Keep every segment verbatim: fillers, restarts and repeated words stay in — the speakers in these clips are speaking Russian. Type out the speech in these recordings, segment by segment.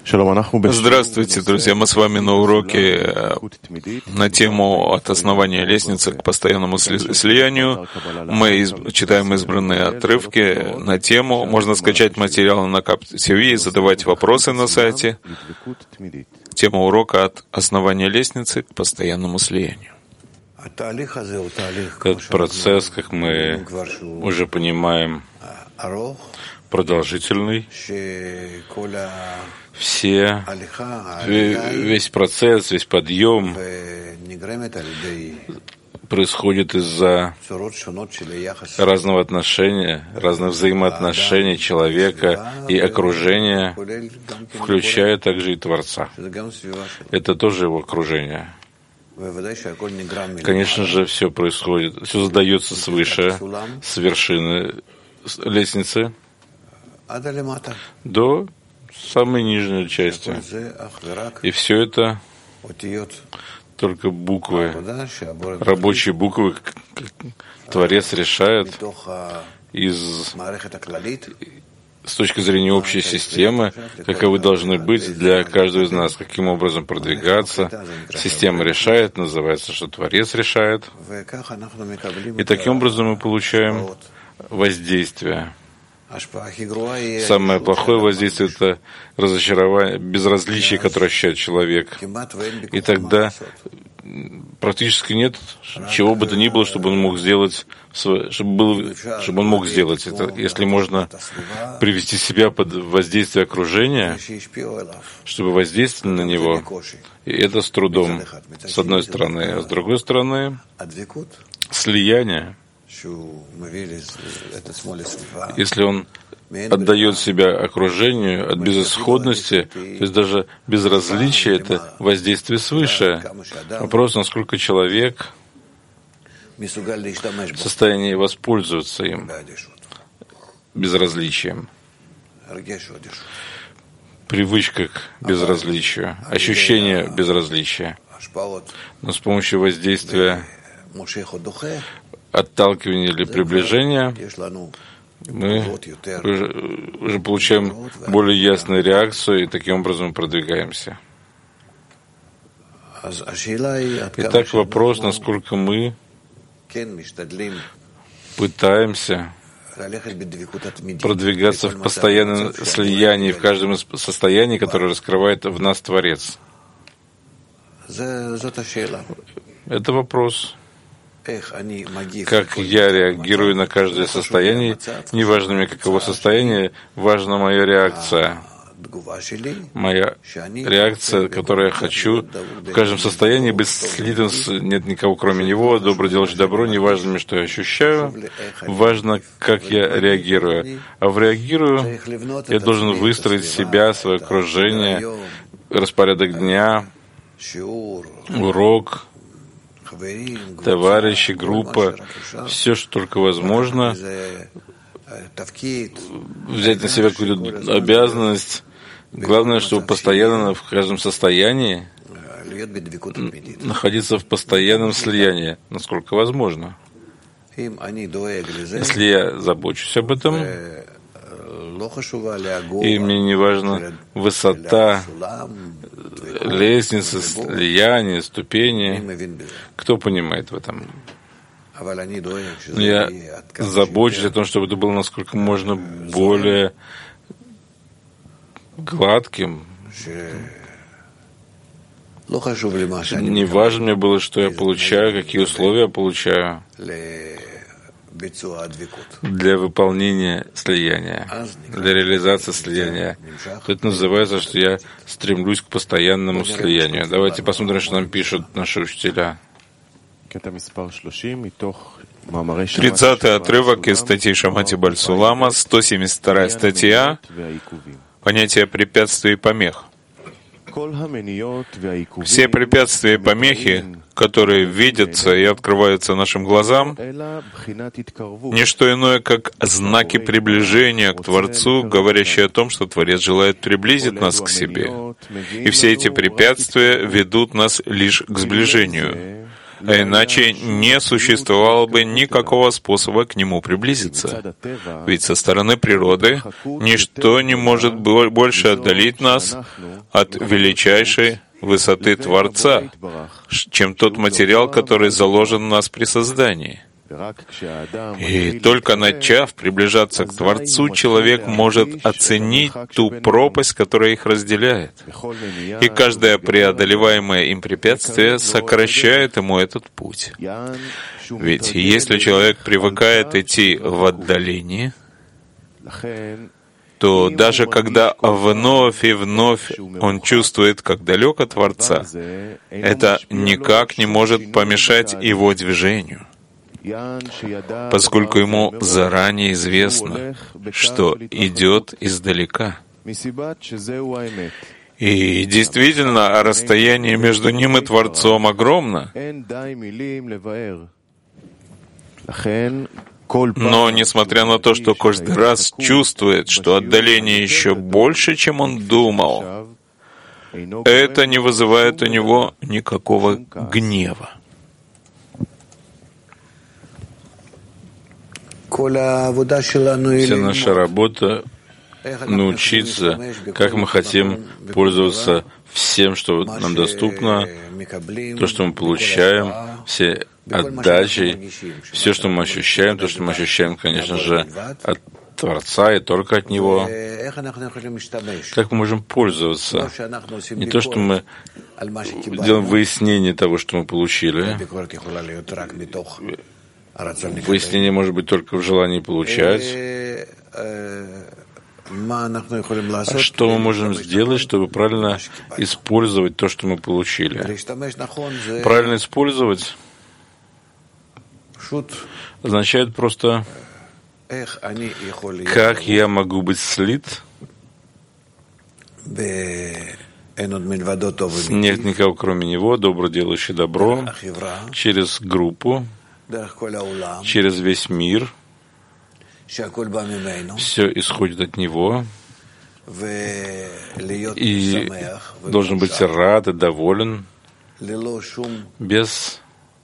Здравствуйте, друзья! Мы с вами на уроке на тему «От основания лестницы к постоянному слиянию». Мы из... читаем избранные отрывки на тему. Можно скачать материалы на КапТВ и задавать вопросы на сайте. Тема урока «От основания лестницы к постоянному слиянию». Этот процесс, как мы уже понимаем, продолжительный. Все, весь процесс, весь подъем происходит из-за разного отношения, разных взаимоотношений человека и окружения, включая также и Творца. Это тоже его окружение. Конечно же, все происходит, все задается свыше, с вершины лестницы до самой нижней части. И все это только буквы, рабочие буквы. Творец решает из, с точки зрения общей системы, каковы должны быть для каждого из нас, каким образом продвигаться. Система решает, называется, что Творец решает. И таким образом мы получаем воздействие. Самое плохое воздействие — это разочарование, безразличие, которое ощущает человек. И тогда практически нет чего бы то ни было, чтобы он мог сделать, чтобы, был, чтобы он мог сделать это. Если можно привести себя под воздействие окружения, чтобы воздействовать на него, и это с трудом, с одной стороны. А с другой стороны, слияние. Если он отдает себя окружению от безысходности, то есть даже безразличие — это воздействие свыше. Вопрос, насколько человек в состоянии воспользоваться им, безразличием, привычка к безразличию, ощущение безразличия. Но с помощью воздействия отталкивания или приближения мы уже, уже получаем более ясную реакцию и таким образом продвигаемся. Итак, вопрос, насколько мы пытаемся продвигаться в постоянном слиянии, в каждом из состояний, которое раскрывает в нас Творец. Это вопрос. Как я реагирую на каждое состояние, неважно мне каково состояние, важна моя реакция. Моя реакция, которую я хочу в каждом состоянии быть слитым, нет никого кроме него, добро делать добро, неважно мне, что я ощущаю, важно, как я реагирую. А в реагирую я должен выстроить себя, свое окружение, распорядок дня, урок, товарищи, группа, все, что только возможно, взять на себя какую-то обязанность. Главное, чтобы постоянно в каждом состоянии находиться в постоянном слиянии, насколько возможно. Если я забочусь об этом, и мне не важна высота лестницы, слияния, ступени. Кто понимает в этом? Я забочусь о том, чтобы это было насколько можно более гладким. Не важно мне было, что я получаю, какие условия я получаю для выполнения слияния, для реализации слияния. Это называется, что я стремлюсь к постоянному слиянию. Давайте посмотрим, что нам пишут наши учителя. тридцатый отрывок из статьи Шамати Баль Сулама, сто семьдесят вторая статья, понятие препятствий и помех. Все препятствия и помехи, которые видятся и открываются нашим глазам, не что иное, как знаки приближения к Творцу, говорящие о том, что Творец желает приблизить нас к себе. И все эти препятствия ведут нас лишь к сближению. а иначе не существовало бы никакого способа к нему приблизиться. Ведь со стороны природы ничто не может больше отдалить нас от величайшей высоты Творца, чем тот материал, который заложен в нас при создании. И только начав приближаться к Творцу, человек может оценить ту пропасть, которая их разделяет. И каждое преодолеваемое им препятствие сокращает ему этот путь. Ведь если человек привыкает идти в отдалении, то даже когда вновь и вновь он чувствует, как далек от Творца, это никак не может помешать его движению, поскольку ему заранее известно, что идет издалека. И действительно, расстояние между ним и Творцом огромно. Но, несмотря на то, что каждый раз чувствует, что отдаление еще больше, чем он думал, это не вызывает у него никакого гнева. Вся наша работа — научиться, как мы хотим пользоваться всем, что нам доступно, то, что мы получаем, все отдачи, все, что мы ощущаем, то, что мы ощущаем, конечно же, от Творца и только от Него. Как мы можем пользоваться? Не то, что мы делаем выяснение того, что мы получили. Выяснение может быть только в желании получать. А что мы можем сделать, чтобы правильно использовать то, что мы получили? Правильно использовать означает просто, как я могу быть слит. Нет никого, кроме Него, доброделающий добро, через группу, через весь мир. Все исходит от Него, и должен быть рад и доволен, без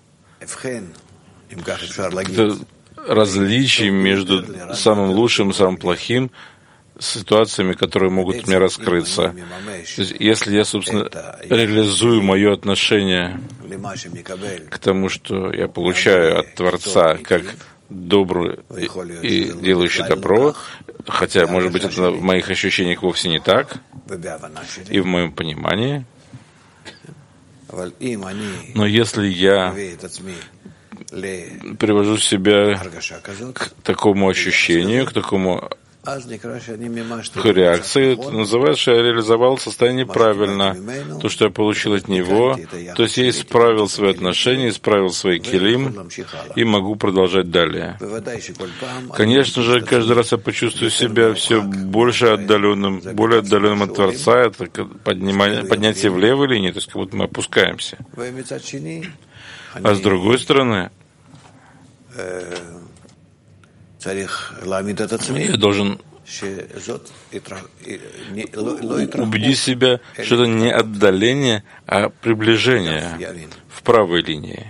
различий между самым лучшим и самым плохим, ситуациями, которые могут мне раскрыться. То есть, если я, собственно, реализую мое отношение к тому, что я получаю от Творца, как добрый и делающий добро, хотя, может быть, это в моих ощущениях вовсе не так, и в моем понимании, но если я привожу себя к такому ощущению, к такому к реакции, это называется, что я реализовал состояние правильно, то, что я получил от него, то есть я исправил свои отношения, исправил свои килим и могу продолжать далее. Конечно же, каждый раз я почувствую себя все больше отдаленным, более отдаленным от Творца, это поднимание, поднятие в левой линии, то есть как будто мы опускаемся. А с другой стороны, я должен убедить себя, что это не отдаление, а приближение в правой линии.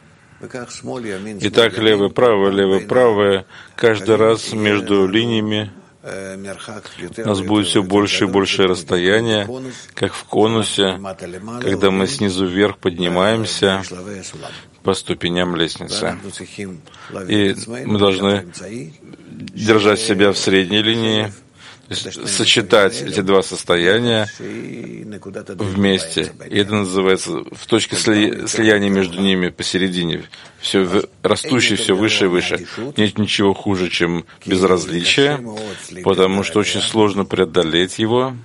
Итак, левое, правое, левое, правое, каждый раз между линиями у нас будет все больше и больше расстояние, как в конусе, когда мы снизу вверх поднимаемся по ступеням лестницы. И мы должны держать себя в средней линии, то есть сочетать эти два состояния вместе. И это называется в точке сли, слияния между ними посередине. Все растущее, все выше и выше. Нет ничего хуже, чем безразличие, потому что очень сложно преодолеть его.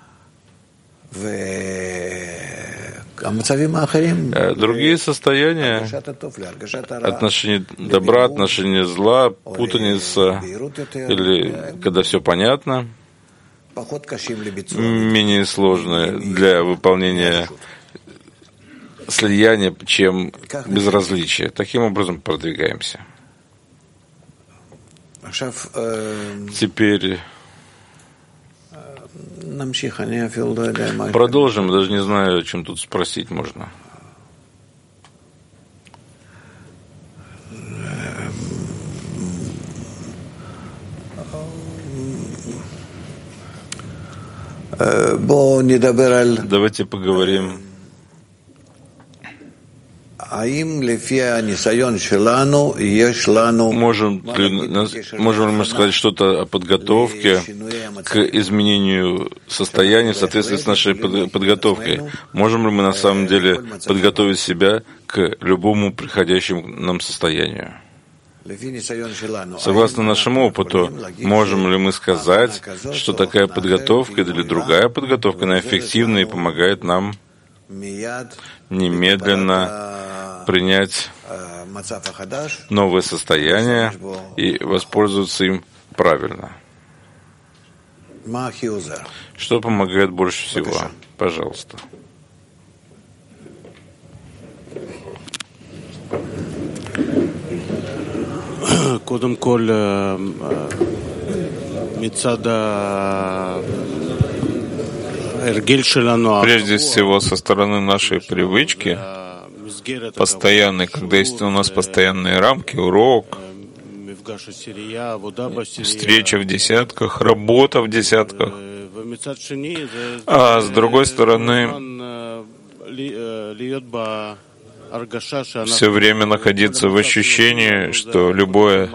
Другие состояния, отношение добра, отношение зла, путаница, или когда все понятно, менее сложные для выполнения слияния, чем безразличие. Таким образом продвигаемся. Теперь продолжим, даже не знаю, о чем тут спросить можно. Давайте поговорим, можем ли, можем ли мы сказать что-то о подготовке к изменению состояния в соответствии с нашей подготовкой? Можем ли мы на самом деле подготовить себя к любому приходящему нам состоянию? Согласно нашему опыту, можем ли мы сказать, что такая подготовка или другая подготовка, она эффективна и помогает нам немедленно принять новое состояние и воспользоваться им правильно? Что помогает больше всего? Пожалуйста. Прежде всего, со стороны нашей привычки, постоянной, когда есть у нас постоянные рамки, урок, встреча в десятках, работа в десятках, а с другой стороны, все время находиться в ощущении, что любое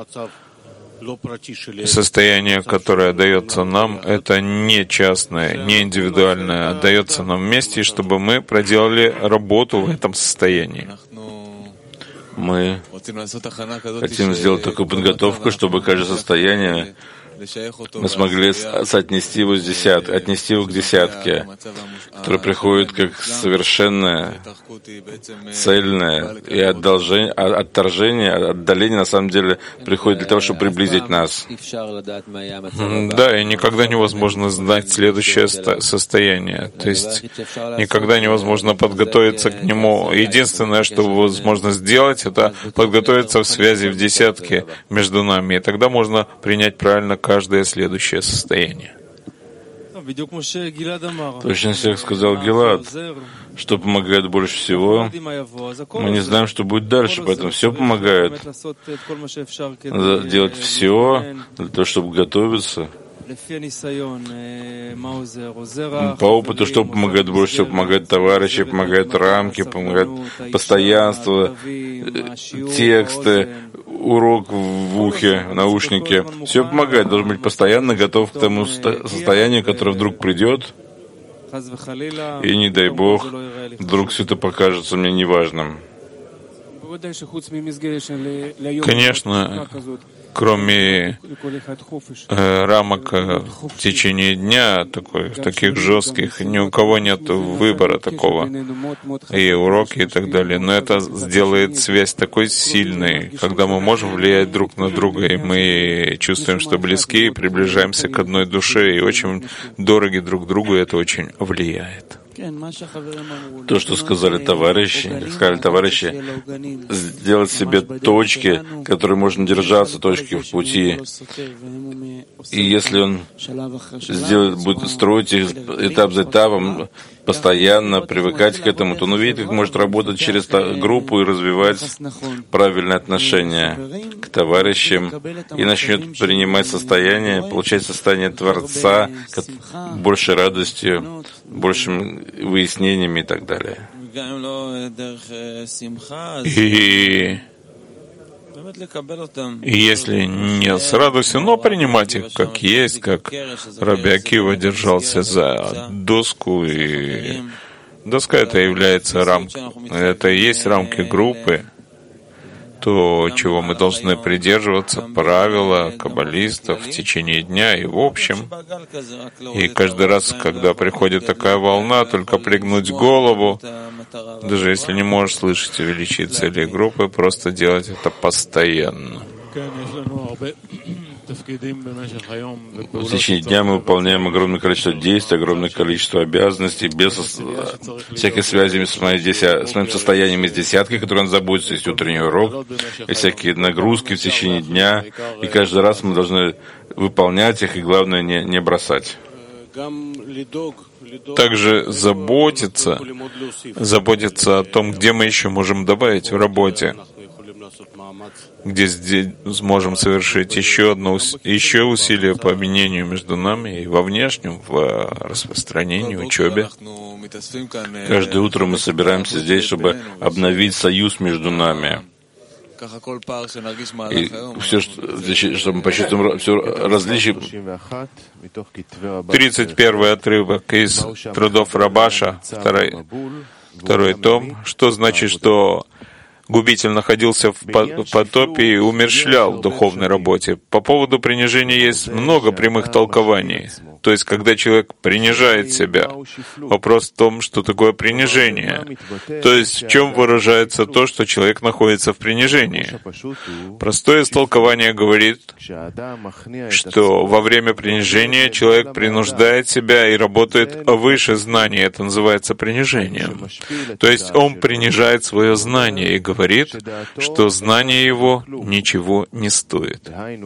состояние, которое дается нам, это не частное, не индивидуальное, а дается нам вместе, чтобы мы проделали работу в этом состоянии. Мы хотим сделать такую подготовку, чтобы каждое состояние мы смогли соотнести его с десят, отнести его к десятке, которое приходит как совершенное, цельное, и отторжение, отторжение, отдаление на самом деле приходит для того, чтобы приблизить нас. Да, и никогда невозможно знать следующее состояние. То есть никогда невозможно подготовиться к нему. Единственное, что возможно сделать, это подготовиться в связи в десятке между нами. И тогда можно принять правильно каждое следующее состояние. Точно всех сказал Гилад, что помогает больше всего. Мы не знаем, что будет дальше, поэтому все помогает. Надо делать все для того, чтобы готовиться. По опыту, что помогает больше всего? Помогает товарищи, помогает рамки, помогает постоянство, тексты, урок в ухе, в наушнике. Все помогает. Должен быть постоянно готов к тому состоянию, которое вдруг придет. И не дай Бог, вдруг все это покажется мне неважным. Конечно, кроме э, рамок э, в течение дня, такой, таких жестких, ни у кого нет выбора такого, и уроки и так далее. Но это сделает связь такой сильной, когда мы можем влиять друг на друга, и мы чувствуем, что близки, и приближаемся к одной душе, и очень дороги друг другу, и это очень влияет. То, что сказали товарищи, сказали товарищи, сделать себе точки, которые можно держаться, точки в пути. И если он сделает, будет строить их этап за этапом, постоянно привыкать к этому, то он увидит, как может работать через группу и развивать правильное отношение к товарищам и начнет принимать состояние, получать состояние Творца большей радостью, большим выяснениями и так далее. И И если не с радостью, но принимать их как есть, как Раби Акива держался за доску, и доска это является рамкой, это и есть рамки группы, то, чего мы должны придерживаться, правила каббалистов в течение дня и в общем. И каждый раз, когда приходит такая волна, только пригнуть голову, даже если не можешь слышать величие цели группы, просто делать это постоянно. В течение дня мы выполняем огромное количество действий, огромное количество обязанностей, без всякой связи с моим, деся... с моим состоянием из десятки, который он заботится, есть утренний урок, и всякие нагрузки в течение дня, и каждый раз мы должны выполнять их, и главное не, не бросать. Также заботиться, заботиться о том, где мы еще можем добавить в работе. где здесь сможем совершить еще одно еще усилие по объединению между нами и во внешнем, в распространении, учебе. Каждое утро мы собираемся здесь, чтобы обновить союз между нами. И все, что, чтобы мы почувствуем все различия. тридцать первый отрывок из трудов Рабаша, второй, второй том. Что значит, что губитель находился в потопе и умерщвлял в духовной работе? По поводу принижения есть много прямых толкований. То есть, когда человек принижает себя. Вопрос в том, что такое принижение. То есть, в чем выражается то, что человек находится в принижении. Простое истолкование говорит, что во время принижения человек принуждает себя и работает выше знания. Это называется принижением. То есть, он принижает свое знание и говорит, что знание его ничего не стоит.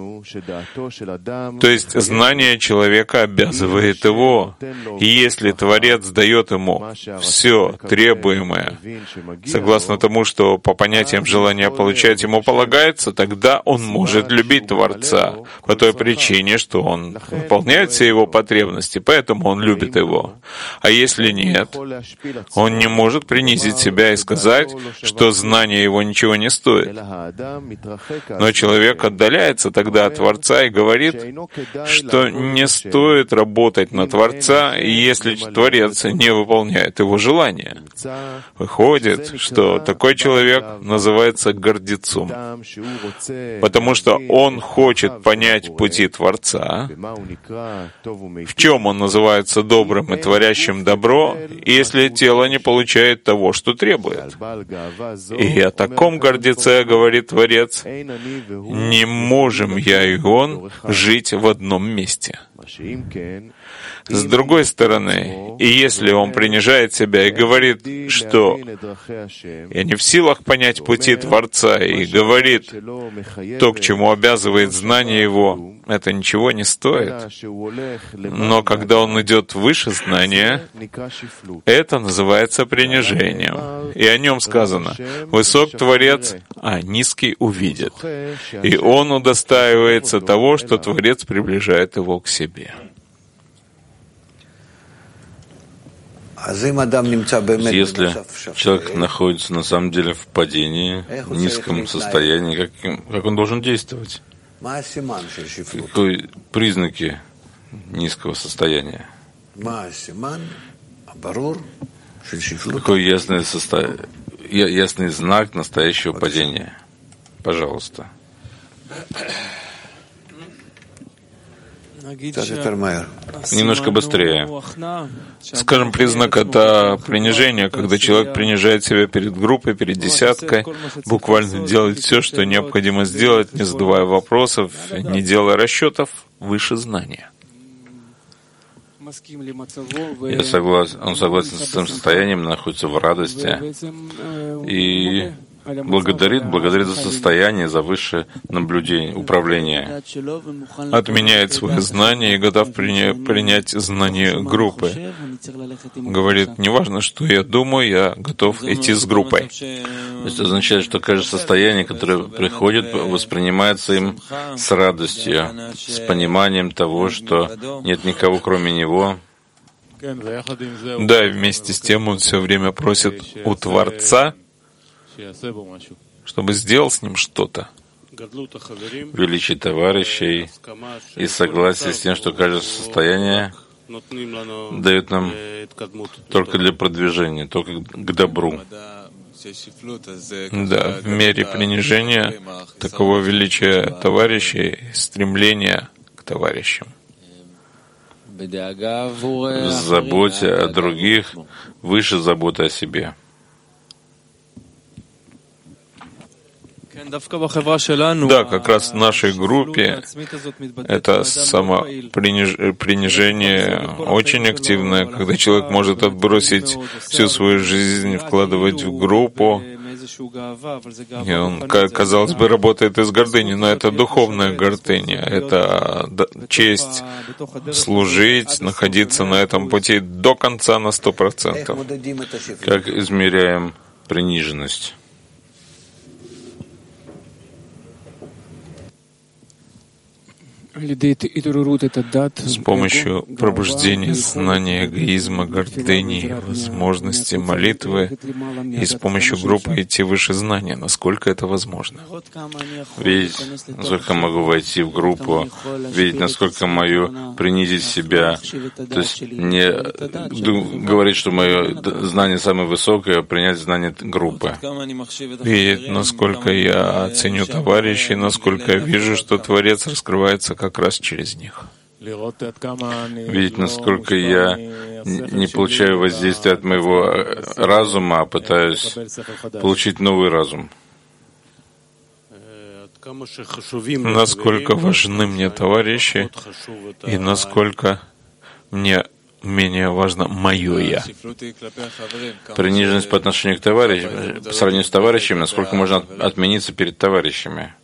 То есть, знание человека обязывает обязывает его, и если Творец дает ему все требуемое, согласно тому, что по понятиям желания получать ему полагается, тогда он может любить Творца по той причине, что он выполняет все его потребности, поэтому он любит его. А если нет, он не может принизить себя и сказать, что знание его ничего не стоит. Но человек отдаляется тогда от Творца и говорит, что не стоит работать на Творца, если Творец не выполняет его желания. Выходит, что такой человек называется гордецом, потому что он хочет понять пути Творца, в чем он называется добрым и творящим добро, если тело не получает того, что требует. И о таком гордеце, говорит Творец, не можем я и он жить в одном месте. С другой стороны, и если он принижает себя и говорит, что «я не в силах понять пути Творца», и говорит то, к чему обязывает знание его, это ничего не стоит. Но когда он идет выше знания, это называется принижением. И о нем сказано «Высок Творец, а низкий увидит». И он удостаивается того, что Творец приближает его к себе. Если человек находится на самом деле в падении, в низком состоянии, как, как он должен действовать? Какие признаки низкого состояния? Какой ясный, состо... ясный знак настоящего падения? Пожалуйста. Немножко быстрее. Скажем, признак — это принижение, когда человек принижает себя перед группой, перед десяткой, буквально делает все, что необходимо сделать, не задавая вопросов, не делая расчетов, выше знания. Я согласен, он согласен с этим состоянием, находится в радости и благодарит, благодарит за состояние, за высшее наблюдение, управление. Отменяет свое знание и готов приня- принять знание группы. Говорит, неважно, что я думаю, я готов идти с группой. То есть это означает, что каждое состояние, которое приходит, воспринимается им с радостью, с пониманием того, что нет никого, кроме него. Да, и вместе с тем он все время просит у Творца, чтобы сделал с ним что-то. Величие товарищей и согласие с тем, что каждое состояние дает нам только для продвижения, только к добру. Да, в мере принижения такого величия товарищей, стремления к товарищам. В заботе о других выше заботы о себе. Да, как раз в нашей группе это самопринижение очень активное, когда человек может отбросить всю свою жизнь, вкладывать в группу, и он, казалось бы, работает из гордыни, но это духовная гордыня, это честь служить, находиться на этом пути до конца на сто процентов. Как измеряем приниженность? с помощью пробуждения знания, эгоизма, гордыни, возможности молитвы и с помощью группы идти выше знания, насколько это возможно. Видеть, насколько могу войти в группу, видеть, насколько могу принизить себя, то есть не говорить, что мое знание самое высокое, а принять знание группы. Видеть, насколько я ценю товарищей, насколько я вижу, что Творец раскрывается как раз через них. Видеть, насколько я не получаю воздействия от моего разума, а пытаюсь получить новый разум. Насколько важны мне товарищи и насколько мне менее важно мое «я». Приниженность по отношению к товарищам, по сравнению с товарищами, насколько можно отмениться перед товарищами.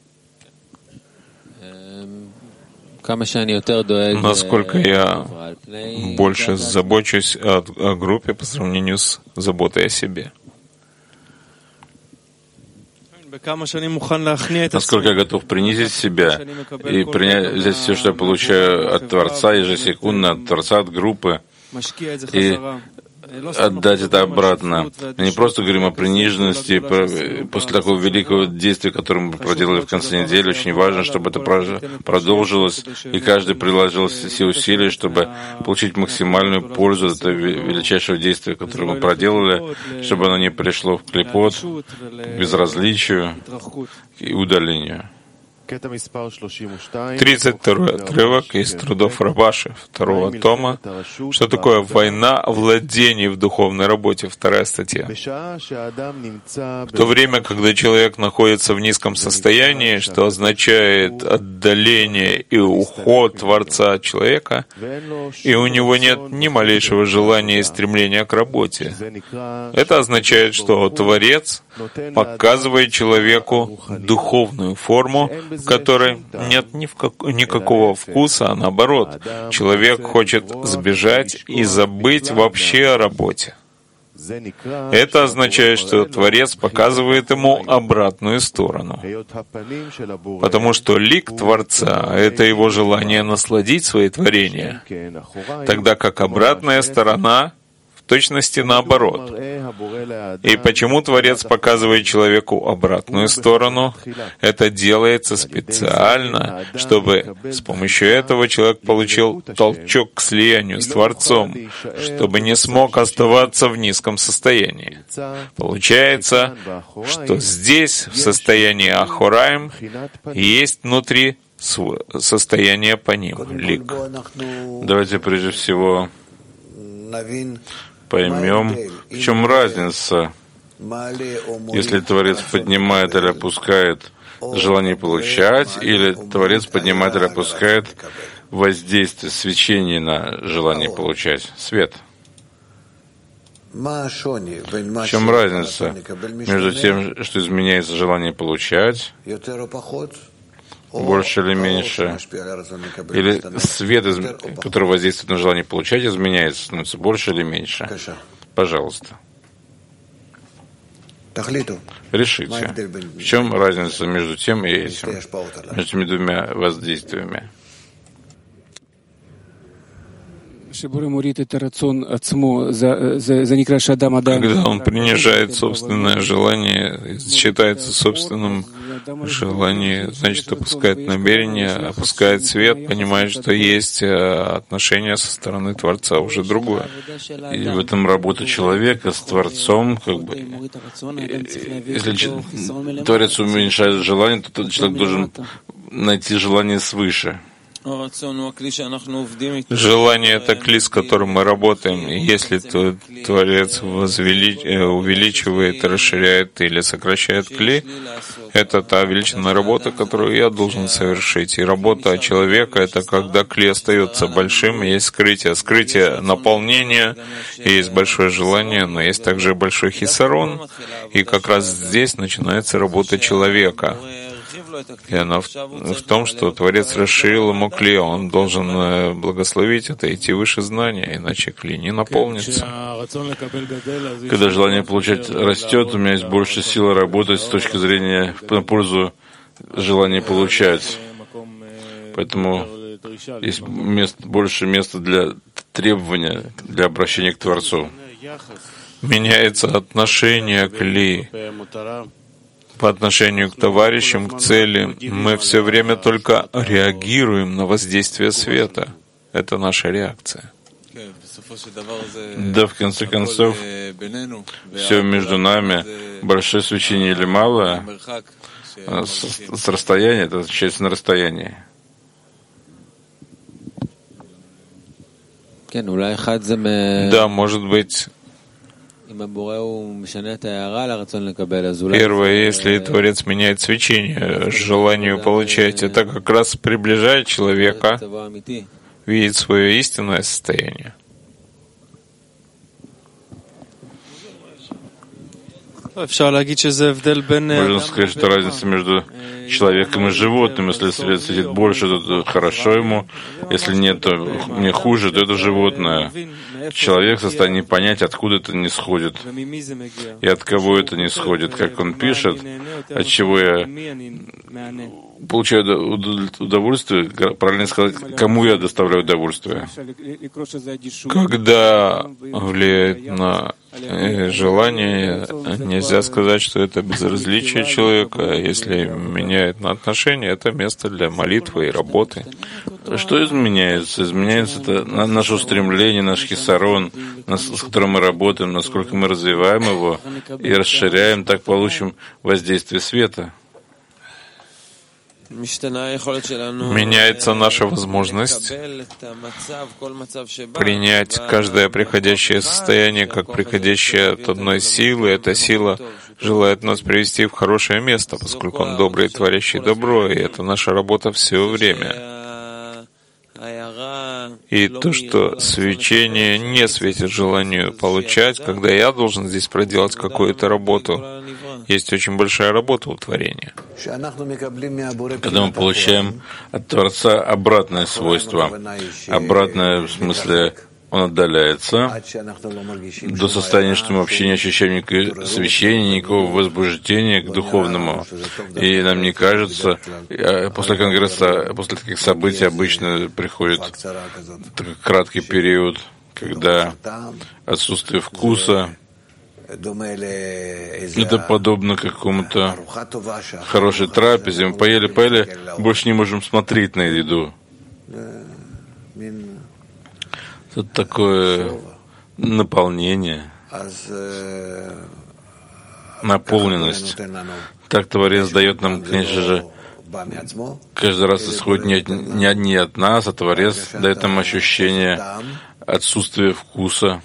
Насколько я больше забочусь о, о группе по сравнению с заботой о себе. Насколько я готов принизить себя и принять, взять все, что я получаю от Творца, ежесекундно от Творца, от группы, и отдать это обратно. Мы не просто говорим о приниженности после такого великого действия, которое мы проделали в конце недели. Очень важно, чтобы это продолжилось, и каждый приложил все усилия, чтобы получить максимальную пользу от этого величайшего действия, которое мы проделали, чтобы оно не пришло в клепот, к безразличию и удалению. тридцать второй отрывок из трудов Рабаши, второго тома. Что такое война владений в духовной работе? Вторая статья. В то время, когда человек находится в низком состоянии, что означает отдаление и уход Творца от человека, и у него нет ни малейшего желания и стремления к работе, это означает, что Творец показывает человеку духовную форму, в которой нет ни в как... никакого вкуса, а наоборот, человек хочет сбежать и забыть вообще о работе. Это означает, что Творец показывает ему обратную сторону. Потому что лик Творца — это его желание насладить свои творения, тогда как обратная сторона — в точности наоборот. И почему Творец показывает человеку обратную сторону? Это делается специально, чтобы с помощью этого человек получил толчок к слиянию с Творцом, чтобы не смог оставаться в низком состоянии. Получается, что здесь, в состоянии Ахураим, есть внутри состояние по ним, лик. Давайте прежде всего поймем, в чем разница, если Творец поднимает или опускает желание получать, или Творец поднимает или опускает воздействие, свечение на желание получать, свет. В чем разница между тем, что изменяется желание получать, больше или меньше, или свет, который воздействует на желание получать, изменяется, становится больше или меньше? Пожалуйста. Решите, в чем разница между тем и этим, между этими двумя воздействиями? Когда он принижает собственное желание, считается собственным желанием, значит, опускает намерение, опускает свет, понимает, что есть отношение со стороны Творца уже другое. И в этом работа человека с Творцом, как бы, если Творец уменьшает желание, то человек должен найти желание свыше. Желание — это кли, с которым мы работаем. И если Творец возвели... увеличивает, расширяет или сокращает кли, это та величинная работа, которую я должен совершить. И работа человека — это когда кли остается большим, есть скрытие. Скрытие наполнения, и есть большое желание, но есть также большой хисарон. И как раз здесь начинается работа человека. И она в, в том, что Творец расширил ему кли, он должен благословить это, идти выше знания, иначе кли не наполнится. Когда желание получать растет, у меня есть больше силы работать с точки зрения на пользу желания получать. Поэтому есть место, больше места для требования, для обращения к Творцу. Меняется отношение к Ли по отношению к товарищам, к цели. Мы все время только реагируем на воздействие света. Это наша реакция. Да, в конце концов, все между нами, большое свечение или малое, с, с расстояния, это означает на расстоянии. Да, может быть, первое, если Творец меняет свечение, желанию получать, это как раз приближает человека видеть свое истинное состояние. Можно сказать, что разница между человеком и животным. Если свет светит больше, то хорошо ему. Если нет, то мне хуже, то это животное. Человек в состоянии понять, откуда это не сходит и от кого это не сходит. Как он пишет, от чего я получаю удовольствие, правильно сказать, кому я доставляю удовольствие. Когда влияет на желание, нельзя сказать, что это безразличие человека. Если меняет на отношения, это место для молитвы и работы. Что изменяется? Изменяется это наше устремление, наш хисарон, с которым мы работаем, насколько мы развиваем его и расширяем, так получим воздействие света. Меняется наша возможность принять каждое приходящее состояние как приходящее от одной силы. Эта сила желает нас привести в хорошее место, поскольку Он добрый и творящий добро, и это наша работа все время. И то, что свечение не светит желанию получать, когда я должен здесь проделать какую-то работу, есть очень большая работа у творения. Когда мы получаем от Творца обратное свойство, обратное в смысле он отдаляется до состояния, что мы вообще не ощущаем никакого свечения, никакого возбуждения к духовному. И нам не кажется, после конгресса, после таких событий обычно приходит такой краткий период, когда отсутствие вкуса, это подобно какому-то хорошей трапезе. Мы поели-поели, больше не можем смотреть на еду. Это такое наполнение, наполненность. Так Творец дает нам, конечно же, каждый раз исходит не от, не, не от нас, а Творец дает нам ощущение отсутствия вкуса.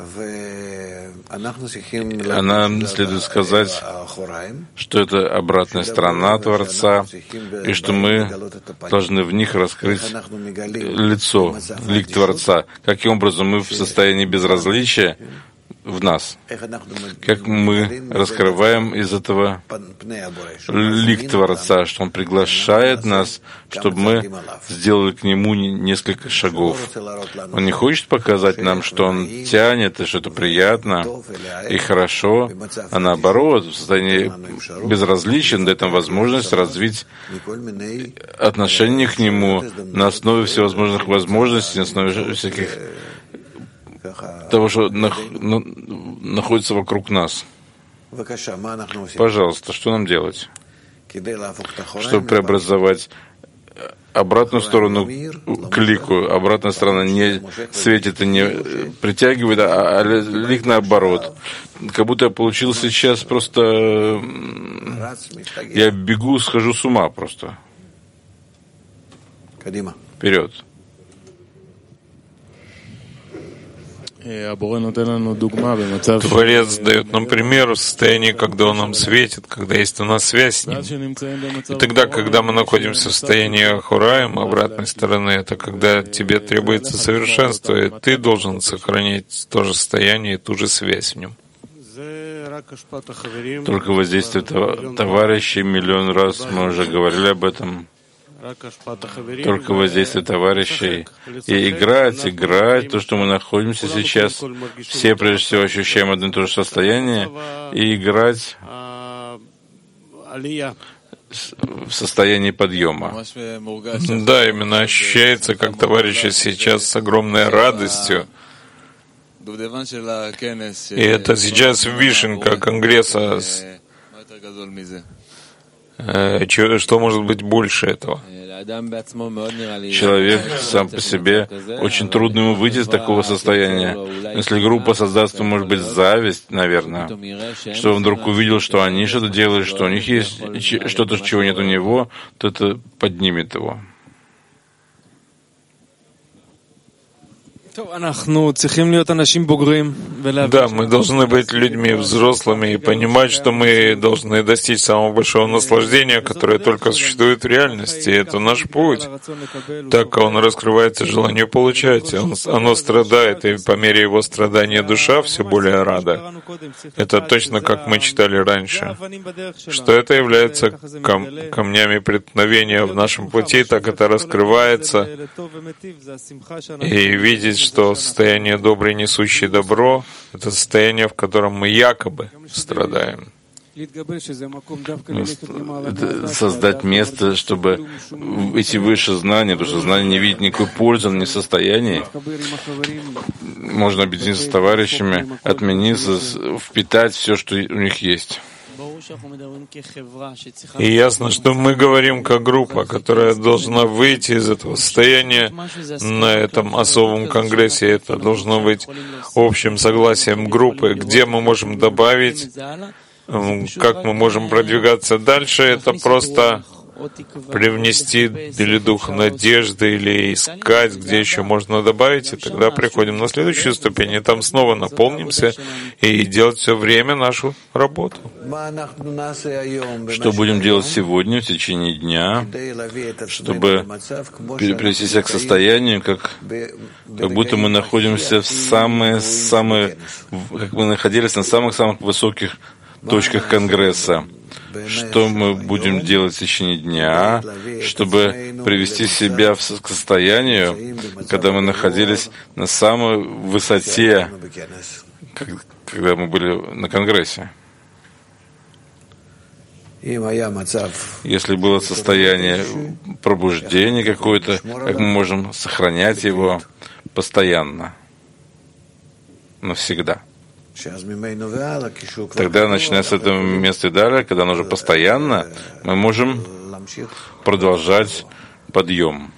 А нам следует сказать, что это обратная сторона Творца, и что мы должны в них раскрыть лицо, лик Творца. Каким образом мы в состоянии безразличия в нас, как мы раскрываем из этого лик Творца, что Он приглашает нас, чтобы мы сделали к Нему несколько шагов. Он не хочет показать нам, что Он тянет, и что это приятно и хорошо, а наоборот, в состоянии безразличия дает нам возможность развить отношение к Нему на основе всевозможных возможностей, на основе всяких того, что находится вокруг нас. Пожалуйста, что нам делать, чтобы преобразовать обратную сторону к лику? Обратная сторона не светит и не притягивает, а лик наоборот. Как будто я получил сейчас просто... Я бегу, схожу с ума просто. Вперед. Творец дает нам пример в состоянии, когда Он нам светит, когда есть у нас связь с Ним. И тогда, когда мы находимся в состоянии Ахураим, обратной стороны, это когда тебе требуется совершенство, и ты должен сохранять то же состояние и ту же связь в нем. Только воздействие товарищей, миллион раз мы уже говорили об этом. Только воздействие товарищей. И играть, играть, то, что мы находимся сейчас, все прежде всего ощущаем одно и то же состояние, и играть в состоянии подъема. Да, именно ощущается, как товарищи сейчас с огромной радостью. И это сейчас вишенка Конгресса. Что может быть больше этого? Человек сам по себе, очень трудно ему выйти из такого состояния. Если группа создаст, то, может быть, зависть, наверное, что он вдруг увидел, что они что-то делают, что у них есть что-то, чего нет у него, то это поднимет его. Да, мы должны быть людьми взрослыми и понимать, что мы должны достичь самого большого наслаждения, которое только существует в реальности. Это наш путь. Так он раскрывается желанию получать. Он, оно страдает, и по мере его страдания душа все более рада. Это точно как мы читали раньше. Что это является кам- камнями преткновения в нашем пути, так это раскрывается. И видеть, что состояние доброе, несущее добро, это состояние, в котором мы якобы страдаем. Создать место, чтобы идти выше знания, потому что знание не видит никакой пользы, он не в состоянии. Можно объединиться с товарищами, отмениться, впитать все, что у них есть. И ясно, что мы говорим как группа, которая должна выйти из этого состояния на этом особом конгрессе. Это должно быть общим согласием группы, где мы можем добавить, как мы можем продвигаться дальше. Это просто привнести или дух надежды, или искать, где еще можно добавить, и тогда приходим на следующую ступень, и там снова наполнимся и делать все время нашу работу. Что будем делать сегодня, в течение дня, чтобы привести себя к состоянию, как, как будто мы находимся в самые-самые, как мы находились на самых-самых высоких точках Конгресса. Что мы будем делать в течение дня, чтобы привести себя к состоянию, когда мы находились на самой высоте, когда мы были на Конгрессе. Если было состояние пробуждения какое-то, как мы можем сохранять его постоянно, навсегда. Тогда, начиная с этого места и далее, когда оно уже постоянно, мы можем продолжать подъем.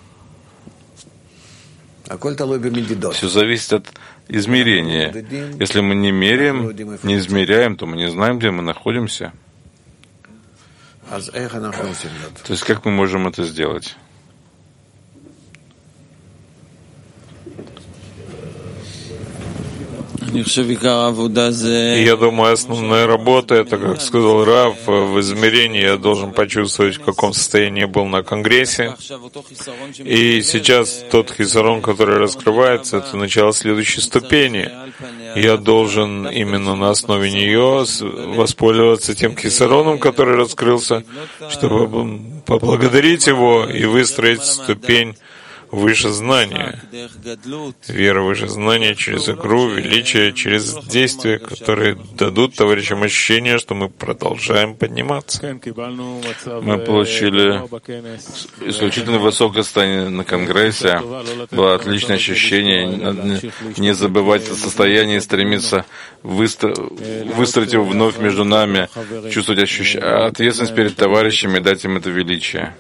Все зависит от измерения. Если мы не меряем, не измеряем, то мы не знаем, где мы находимся. То есть как мы можем это сделать? Я думаю, основная работа, это, как сказал Рав, в измерении я должен почувствовать, в каком состоянии был на Конгрессе. И сейчас тот хисарон, который раскрывается, это начало следующей ступени. Я должен именно на основе нее воспользоваться тем хисароном, который раскрылся, чтобы поблагодарить его и выстроить ступень выше знания, вера выше знания через игру, величие, через действия, которые дадут товарищам ощущение, что мы продолжаем подниматься. Мы получили исключительно высокое состояние на Конгрессе. Было отличное ощущение. Надо не забывать это состояние и стремиться выстро... выстроить его вновь между нами, чувствовать ощущ... ответственность перед товарищами и дать им это величие.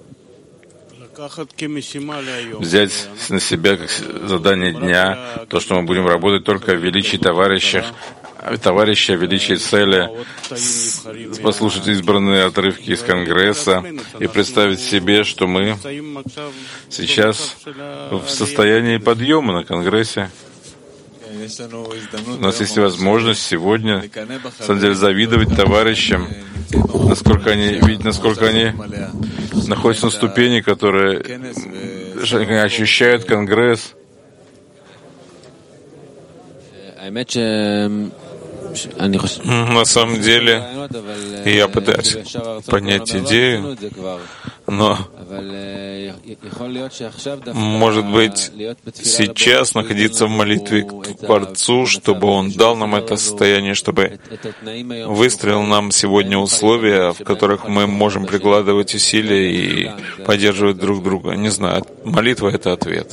Взять на себя как задание дня то, что мы будем работать только о величии товарищах, товарища, о величии цели, послушать избранные отрывки из Конгресса и представить себе, что мы сейчас в состоянии подъема на Конгрессе. У нас есть возможность сегодня, на самом деле, завидовать товарищам, насколько они, видеть, насколько они находятся на ступени, которые ощущают Конгресс. На самом деле, я пытаюсь понять идею, но Может быть, сейчас находиться в молитве к Творцу, чтобы Он дал нам это состояние, чтобы выстроил нам сегодня условия, в которых мы можем прикладывать усилия и поддерживать друг друга. Не знаю, молитва — это ответ.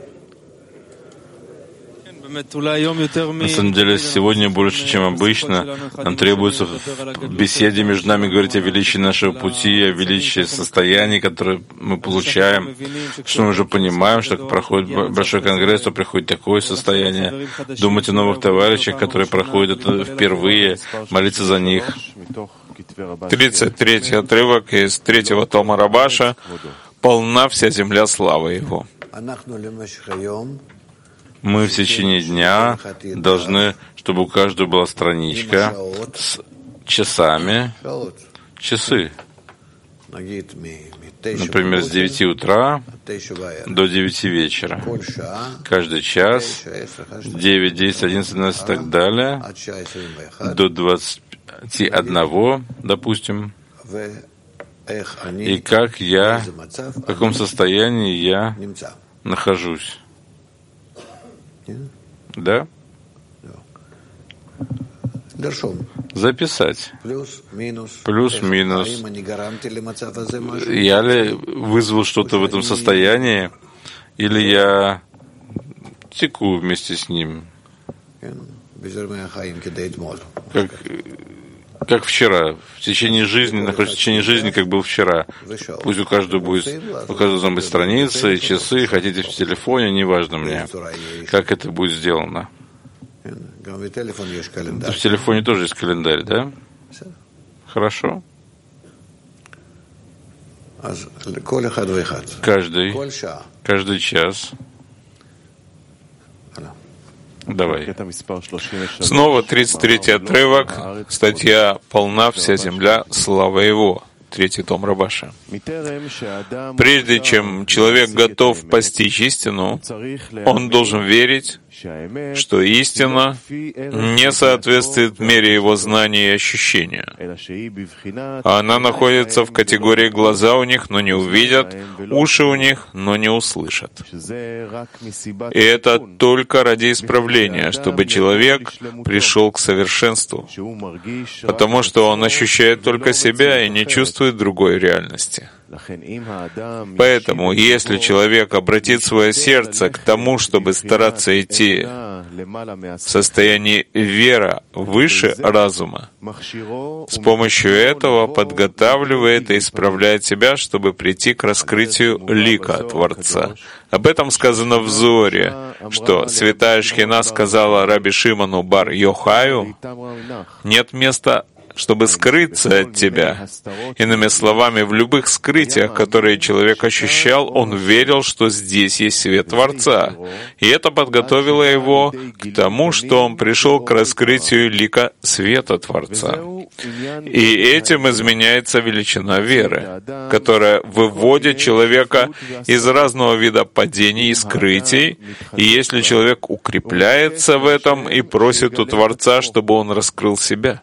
На самом деле, сегодня больше, чем обычно, нам требуется в беседе между нами говорить о величии нашего пути, о величии состояний, которые мы получаем, что мы уже понимаем, что проходит большой конгресс, то приходит такое состояние, думать о новых товарищах, которые проходят это впервые, молиться за них. тридцать третий отрывок из третьего тома Рабаша. «Полна вся земля славы Его». Мы в течение дня должны, чтобы у каждого была страничка с часами, часы. Например, с девяти утра до девяти вечера. Каждый час, девять, десять, одиннадцать, двенадцать и так далее, до двадцати одного, допустим. И как я, в каком состоянии я нахожусь. Да? Записать. Плюс-минус. Я ли вызвал что-то в этом состоянии, или я теку вместе с ним? Как, как вчера. В течение жизни, нахожусь в течение жизни, как был вчера. Пусть у каждого будет, у каждого должна быть страница и часы, хотите в телефоне, неважно мне, как это будет сделано. В телефоне тоже есть календарь, да? Хорошо. Каждый, каждый час. Давай. Снова тридцать третий отрывок, статья «Полна вся земля, слава Его», третий том Рабаша. Прежде чем человек готов постичь истину, он должен верить, что истина не соответствует мере его знания и ощущения. А она находится в категории «глаза у них, но не увидят, уши у них, но не услышат». И это только ради исправления, чтобы человек пришел к совершенству, потому что он ощущает только себя и не чувствует другой реальности. Поэтому, если человек обратит свое сердце к тому, чтобы стараться идти в состоянии вера выше разума, с помощью этого подготавливает и исправляет себя, чтобы прийти к раскрытию лика Творца. Об этом сказано в Зоре, что святая Шхина сказала Раби Шимону бар Йохаю: «Нет места, чтобы скрыться от тебя». Иными словами, в любых скрытиях, которые человек ощущал, он верил, что здесь есть свет Творца. И это подготовило его к тому, что он пришел к раскрытию лика света Творца. И этим изменяется величина веры, которая выводит человека из разного вида падений и скрытий. И если человек укрепляется в этом и просит у Творца, чтобы он раскрыл себя.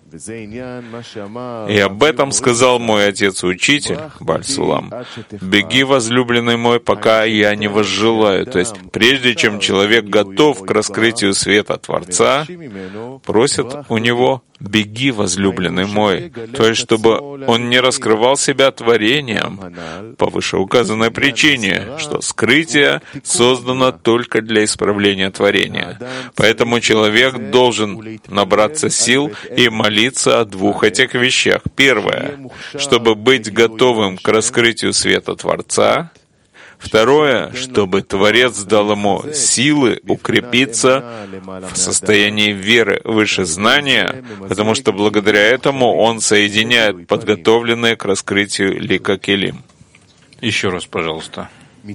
И об этом сказал мой отец и учитель, Бааль Сулам: «Беги, возлюбленный мой, пока я не возжелаю». То есть, прежде чем человек готов к раскрытию света Творца, просит у него: «Беги, возлюбленный мой», то есть, чтобы он не раскрывал себя творением по вышеуказанной причине, что скрытие создано только для исправления творения. Поэтому человек должен набраться сил и молиться о двух этих вещах. Первое, чтобы быть готовым к раскрытию света Творца. Второе, чтобы Творец дал ему силы укрепиться в состоянии веры выше знания, потому что благодаря этому он соединяет подготовленные к раскрытию лика Келим. Еще раз, пожалуйста.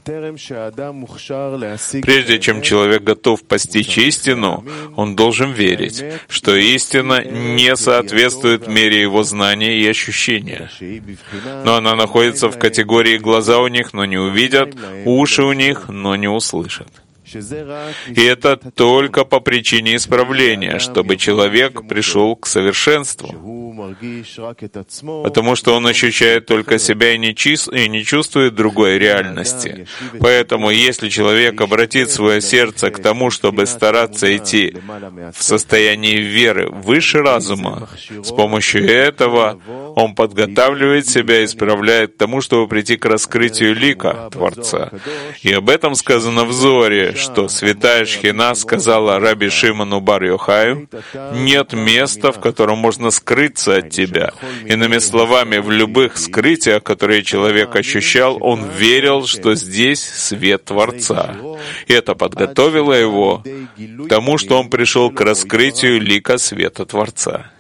Прежде чем человек готов постичь истину, он должен верить, что истина не соответствует мере его знания и ощущения. Но она находится в категории «глаза у них, но не увидят, уши у них, но не услышат». И это только по причине исправления, чтобы человек пришел к совершенству. потому что он ощущает только себя и не, чис... и не чувствует другой реальности. Поэтому, если человек обратит свое сердце к тому, чтобы стараться идти в состоянии веры выше разума, с помощью этого он подготавливает себя и исправляет к тому, чтобы прийти к раскрытию лика Творца. И об этом сказано в Зоре, что святая Шхина сказала Раби Шимону бар Йохаю: «Нет места, в котором можно скрыться от тебя». Иными словами, в любых скрытиях, которые человек ощущал, он верил, что здесь свет Творца. И это подготовило его к тому, что он пришел к раскрытию лика света Творца.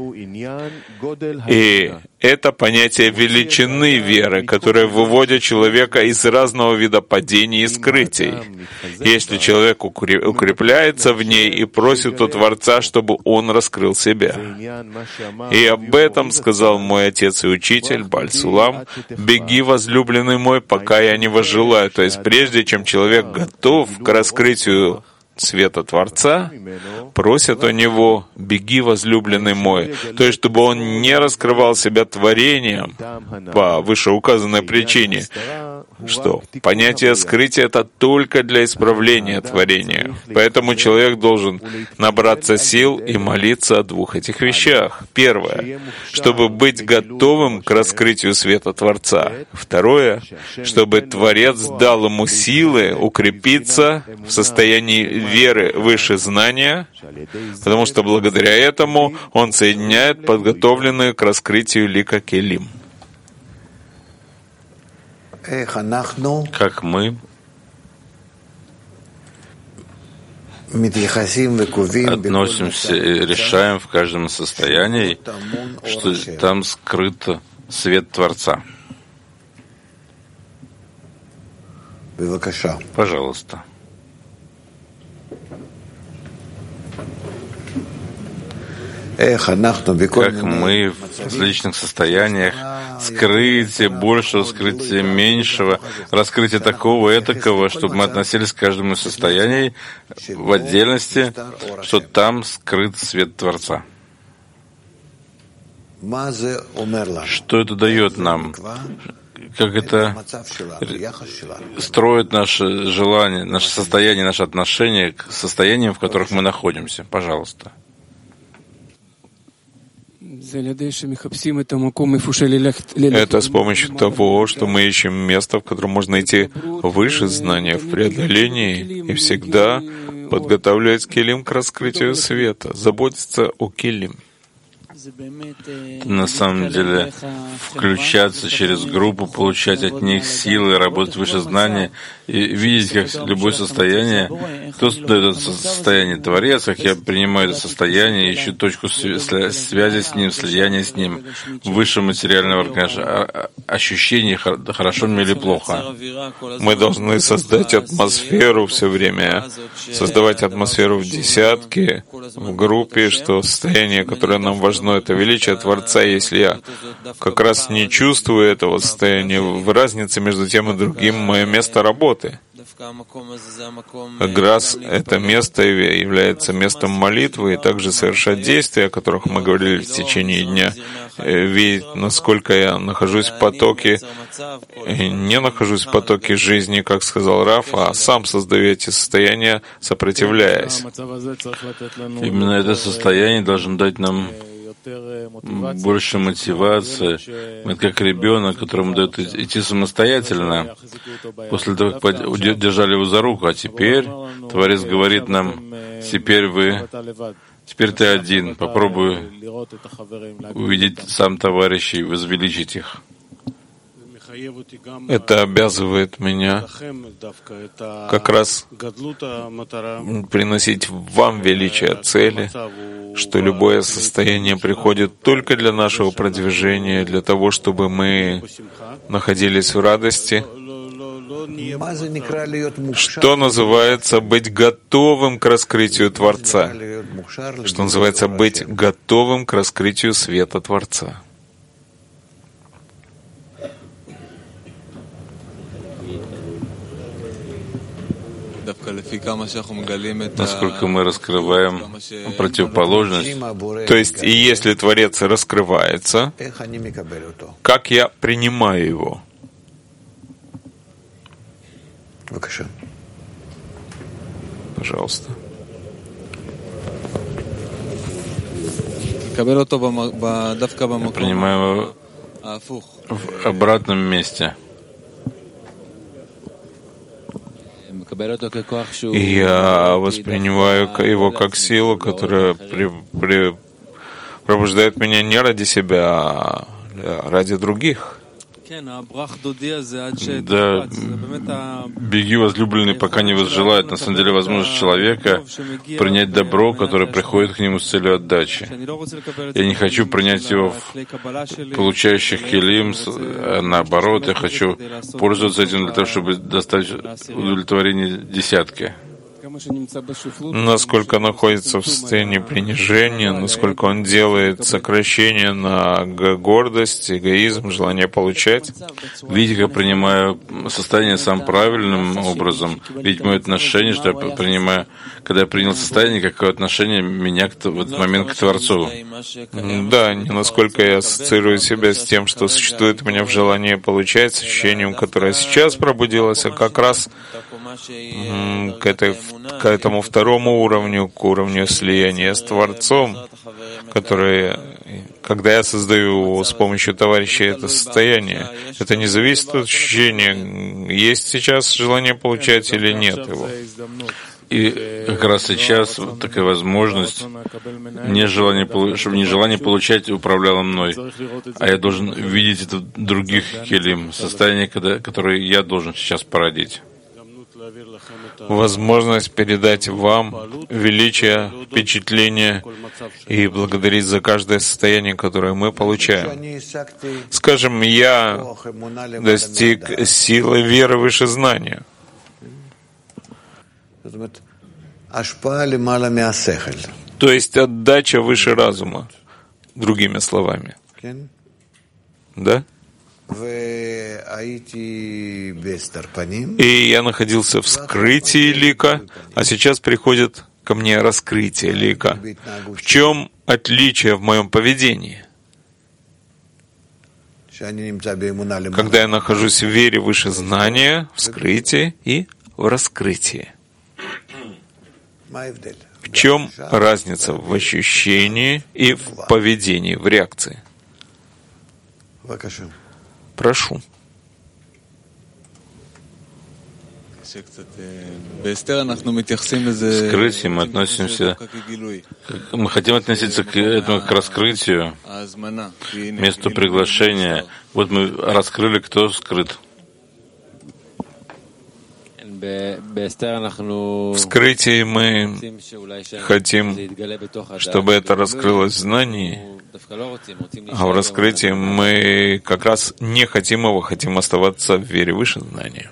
И это понятие величины веры, которое выводит человека из разного вида падений и скрытий. Если человек укрепляется в ней и просит у Творца, чтобы он раскрыл себя. И об этом сказал мой отец и учитель Бааль Сулам: «Беги, возлюбленный мой, пока я не возжелаю». То есть прежде чем человек готов к раскрытию света Творца, просят у него: «Беги, возлюбленный мой», то есть чтобы он не раскрывал себя творением по вышеуказанной причине, что понятие скрытия — это только для исправления творения. Поэтому человек должен набраться сил и молиться о двух этих вещах. Первое — чтобы быть готовым к раскрытию света Творца. Второе — чтобы Творец дал ему силы укрепиться в состоянии веры выше знания, потому что благодаря этому он соединяет подготовленную к раскрытию лика Келим. Как мы относимся и решаем в каждом состоянии, что там скрыт свет Творца. Пожалуйста. Как мы в различных состояниях, скрытие большего, скрытие меньшего, раскрытие такого и такого, чтобы мы относились к каждому из состояний в отдельности, что там скрыт свет Творца. Что это дает нам? Как это строит наше желание, наше состояние, наше отношение к состояниям, в которых мы находимся? Пожалуйста. Это с помощью того, что мы ищем место, в котором можно идти выше знания в преодолении и всегда подготавливать келим к раскрытию света, заботиться о келим. На самом деле, включаться через группу, получать от них силы, работать выше знания и видеть, как любое состояние, кто дает это состояние Творец, как я принимаю это состояние, ищу точку связи с ним, слияния с ним, выше материального ощущения, хорошо мне или плохо. Мы должны создать атмосферу все время, создавать атмосферу в десятке, в группе, что состояние, которое нам важно, это величие Творца. Если я как раз не чувствую этого состояния, в разнице между тем и другим мое место работы. Как раз это место является местом молитвы, и также совершать действия, о которых мы говорили в течение дня, видеть, насколько я нахожусь в потоке, не нахожусь в потоке жизни, как сказал Раф, а сам создаю эти состояния, сопротивляясь. Именно это состояние должно дать нам больше мотивации. Мы как ребенок, которому дают идти самостоятельно, после того, как держали его за руку, а теперь Творец говорит нам: теперь вы, теперь ты один, попробуй увидеть сам товарищей, возвеличить их. Это обязывает меня как раз приносить вам величие цели, что любое состояние приходит только для нашего продвижения, для того, чтобы мы находились в радости. Что называется быть готовым к раскрытию Творца? Что называется быть готовым к раскрытию света Творца? насколько мы раскрываем противоположность. То есть, и если Творец раскрывается, как я принимаю его? Пожалуйста. Я принимаю его в обратном месте. И я воспринимаю его как силу, которая при, при, пробуждает меня не ради себя, а ради других. Да, беги, возлюбленный, пока не возжелает. На самом деле, возможность человека принять добро, которое приходит к нему с целью отдачи. Я не хочу принять его в получающих келим, а наоборот, я хочу пользоваться этим для того, чтобы достать удовлетворение десятки. Насколько находится в состоянии принижения, насколько он делает сокращение на гордость, эгоизм, желание получать. Видите, как принимаю состояние самым правильным образом. Видите мое отношение, что я принимаю, когда я принял состояние, какое отношение меня в этот момент к Творцу. Да, не насколько я ассоциирую себя с тем, что существует у меня в желании получать, с ощущением, которое сейчас пробудилось, а как раз к, этой, к этому второму уровню, к уровню слияния с Творцом, который, когда я создаю с помощью товарищей это состояние, это не зависит от ощущения, есть сейчас желание получать или нет его. И как раз сейчас вот такая возможность, не желание, чтобы не желание получать управляло мной, а я должен видеть это в других келим, состояние, которое я должен сейчас породить. Возможность передать вам величие, впечатление и благодарить за каждое состояние, которое мы получаем. Скажем, я достиг силы веры выше знания. То есть отдача выше разума, другими словами. Да? И я находился в скрытии лика, а сейчас приходит ко мне раскрытие лика. В чем отличие в моем поведении? Когда я нахожусь в вере выше знания, в скрытии и в раскрытии. В чем разница в ощущении и в поведении, в реакции? Прошу. Скрытие мы относимся, мы хотим относиться к этому как к раскрытию, месту приглашения. Вот мы раскрыли, кто скрыт. В скрытии мы хотим, чтобы это раскрылось в знании, а в раскрытии мы как раз не хотим его, хотим оставаться в вере выше знания.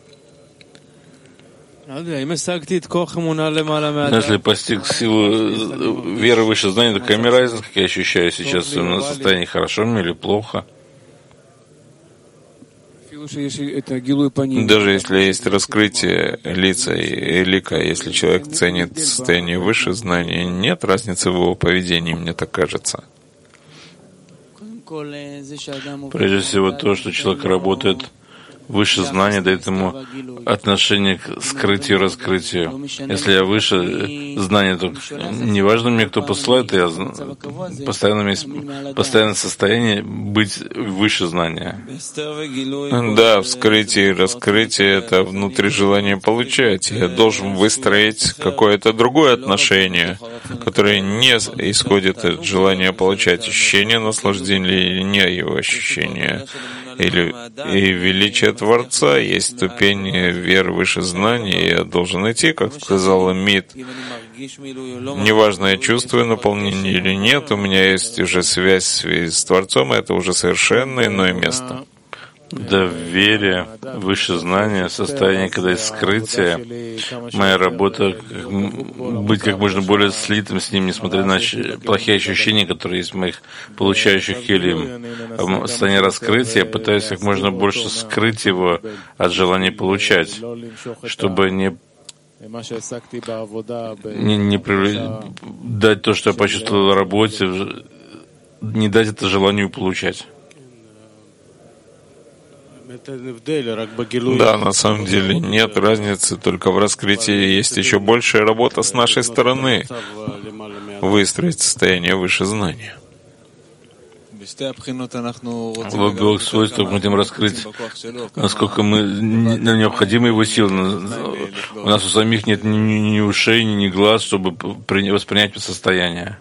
Если постиг силу веры выше знания, то какая разница, как я ощущаю сейчас в своем состоянии, хорошо мне или плохо? Даже если есть раскрытие лица и лика, если человек ценит состояние выше знания, нет разницы в его поведении, мне так кажется. Прежде всего то, что человек работает выше знания, дает ему отношение к скрытию и раскрытию. Если я выше знания, то не важно мне, кто посылает, я постоянно, постоянно в состоянии быть выше знания. Да, вскрытие и раскрытие — это внутри желание получать. Я должен выстроить какое-то другое отношение, которое не исходит от желания получать ощущение наслаждения или не его ощущения. Или и величие Творца есть ступень веры выше знаний, и я должен идти, как сказал Мид. Неважно, я чувствую наполнение или нет, у меня есть уже связь с Творцом, и это уже совершенно иное место. Да, в вере, выше знания, состояние, когда есть скрытие, моя работа — быть как можно более слитым с ним, несмотря на плохие ощущения, которые есть в моих получающих келим. В состоянии раскрытия я пытаюсь как можно больше скрыть его от желания получать, чтобы не Не, не при... дать то, что я почувствовал в работе, не дать это желанию получать. Да, на самом деле нет разницы, только в раскрытии есть еще большая работа с нашей стороны выстроить состояние выше знания. В обоих свойствах мы хотим раскрыть, насколько мы необходимы его силы. У нас у самих нет ни, ни ушей, ни глаз, чтобы воспринять состояние.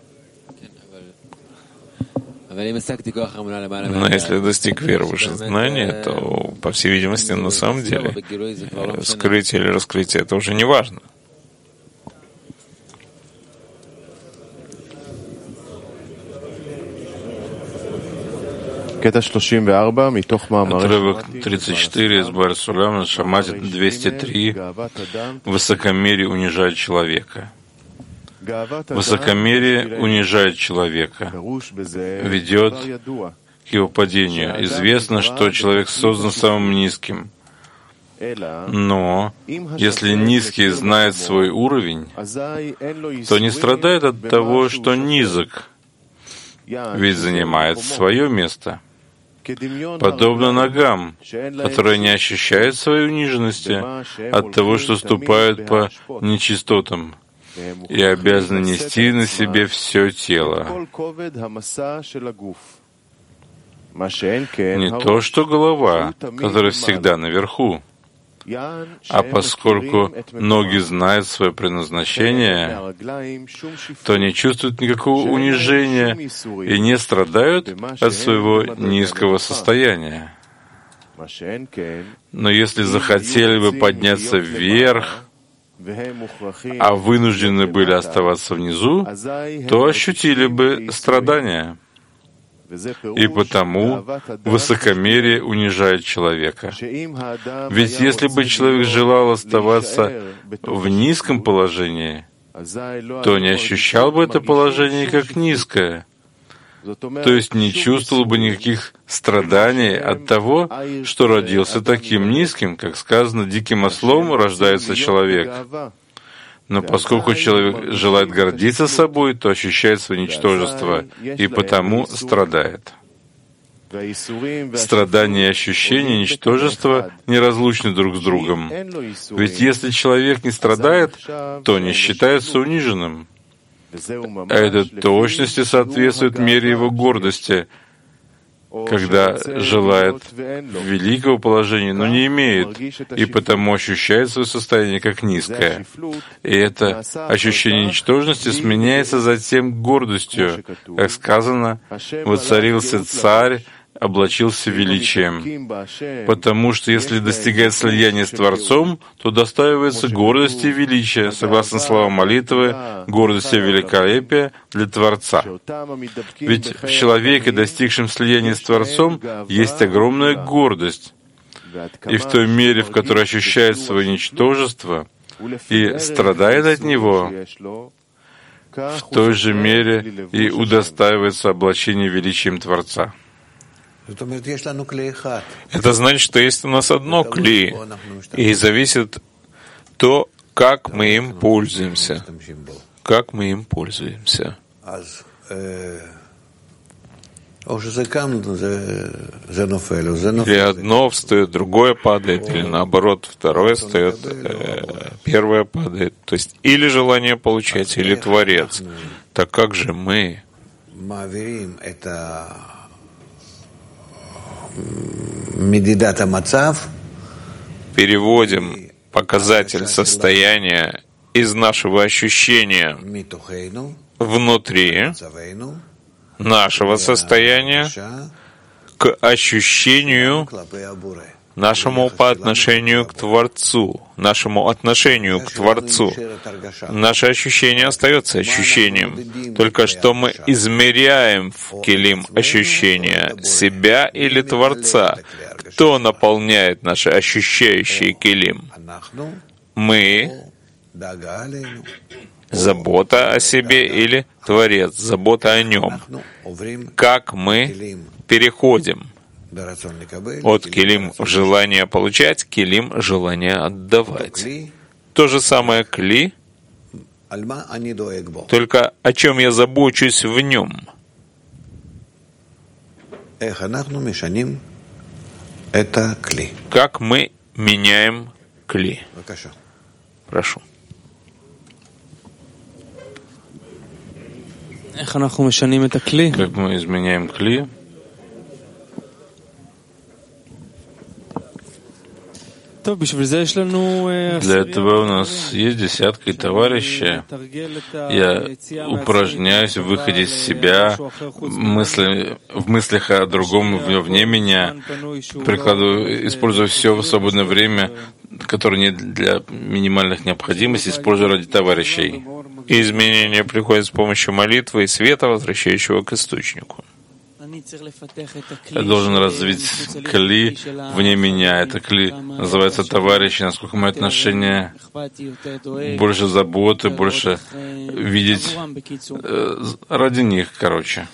Но если достиг веры выше знания, то, по всей видимости, на самом деле, скрытие или раскрытие — это уже не важно. Отрывок тридцать четыре из Баар Сулам, Шамати двести три. Высокомерие унижает человека. Высокомерие унижает человека, ведет к его падению. Известно, что человек создан самым низким. Но если низкий знает свой уровень, то не страдает от того, что низок, ведь занимает свое место. Подобно ногам, которые не ощущают своей униженности от того, что ступают по нечистотам, и обязаны нести на себе все тело. Не то, что голова, которая всегда наверху, а поскольку ноги знают свое предназначение, то не чувствуют никакого унижения и не страдают от своего низкого состояния. Но если захотели бы подняться вверх, а вынуждены были оставаться внизу, то ощутили бы страдания. И потому высокомерие унижает человека. Ведь если бы человек желал оставаться в низком положении, то не ощущал бы это положение как низкое, то есть не чувствовал бы никаких страданий от того, что родился таким низким, как сказано, диким ослом рождается человек. Но поскольку человек желает гордиться собой, то ощущает свое ничтожество и потому страдает. Страдания и ощущения ничтожества неразлучны друг с другом. Ведь если человек не страдает, то не считается униженным. А это в точности соответствует мере его гордости, когда желает великого положения, но не имеет, и потому ощущает свое состояние как низкое. И это ощущение ничтожности сменяется затем гордостью. Как сказано, «Воцарился царь, облачился величием». Потому что если достигает слияния с Творцом, то достаивается гордости и величия, согласно словам молитвы, гордости и великолепия для Творца. Ведь в человеке, достигшем слияния с Творцом, есть огромная гордость. И в той мере, в которой ощущает свое ничтожество и страдает от него, в той же мере и удостаивается облачения величием Творца. Это значит, что есть у нас одно кли, и зависит то, как мы им пользуемся. Как мы им пользуемся. Или одно встает, другое падает, или наоборот, второе встает, э, первое падает. То есть или желание получать, или Творец. Так как же мы переводим показатель состояния из нашего ощущения внутри нашего состояния к ощущению нашему по отношению к Творцу, нашему отношению к Творцу. Наше ощущение остается ощущением, только что мы измеряем в келим ощущения себя или Творца. Кто наполняет наши ощущающие келим? Мы, забота о себе, или Творец, забота о нем. Как мы переходим от келим желания получать к келим желания отдавать. то же самое кли, только о чем я забочусь в нем. Как мы меняем кли? Прошу. Как мы изменяем кли? Для этого у нас есть десятки товарищей. Я упражняюсь в выходе из себя, мысли, в мыслях о другом вне меня, прикладываю, использую все в свободное время, которое нет для минимальных необходимостей, использую ради товарищей. И изменения приходят с помощью молитвы и света, возвращающего к источнику. Я должен развить кли вне меня. Это кли называется товарищи, насколько мое отношение больше заботы, больше видеть э, ради них, короче.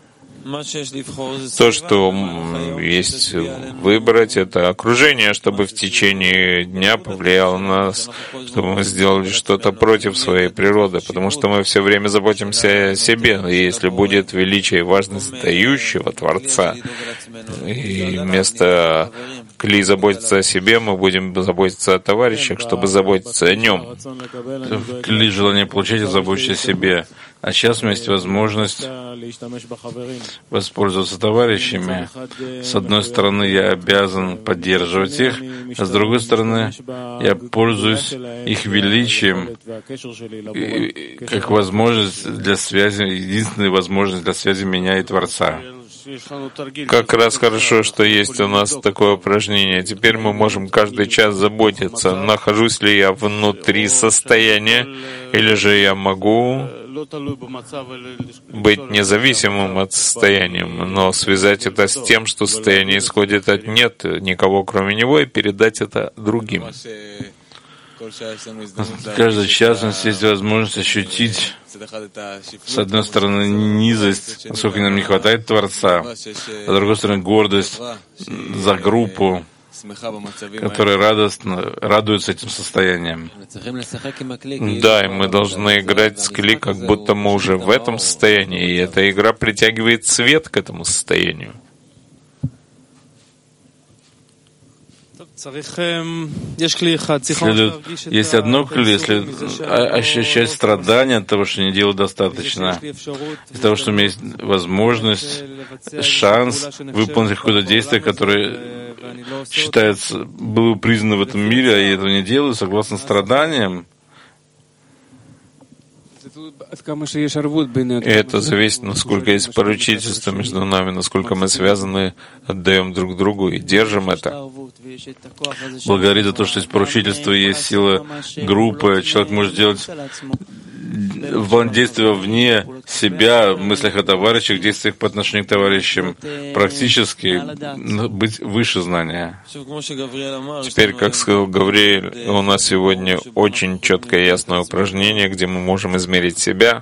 То, что есть выбрать, это окружение, чтобы в течение дня повлияло на нас, чтобы мы сделали что-то против своей природы, потому что мы все время заботимся о себе. И если будет величие и важность дающего Творца, и вместо кли заботиться о себе, мы будем заботиться о товарищах, чтобы заботиться о нем. Кли желание получать и заботиться о себе. А сейчас у меня есть возможность воспользоваться товарищами. С одной стороны, я обязан поддерживать их, а с другой стороны, я пользуюсь их величием как возможность для связи, единственная возможность для связи меня и Творца. Как раз хорошо, что есть у нас такое упражнение. Теперь мы можем каждый час заботиться, нахожусь ли я внутри состояния, или же я могу быть независимым от состояния, но связать это с тем, что состояние исходит от нет никого кроме него, и передать это другим. Каждый час у нас есть возможность ощутить, с одной стороны, низость, насколько нам не хватает Творца, а с другой стороны, гордость за группу, которые радостно радуются этим состоянием. Да, и мы должны играть с кли, как будто мы уже в этом состоянии, и эта игра притягивает свет к этому состоянию. Следует, есть одно кли, если ощущать страдания от того, что не делаю достаточно, из того, что у меня есть возможность, шанс выполнить какое-то действие, которое считается, было признано в этом мире, а я этого не делаю, согласно страданиям. И это зависит, насколько есть поручительство между нами, насколько мы связаны, отдаем друг другу и держим это. Благодаря за то, что есть поручительство, есть сила группы, человек может делать действия вне себя, в мыслях о товарищах, действиях по отношению к товарищам, практически быть выше знания. Теперь, как сказал Гавриэль, у нас сегодня очень четкое и ясное упражнение, где мы можем измерить себя,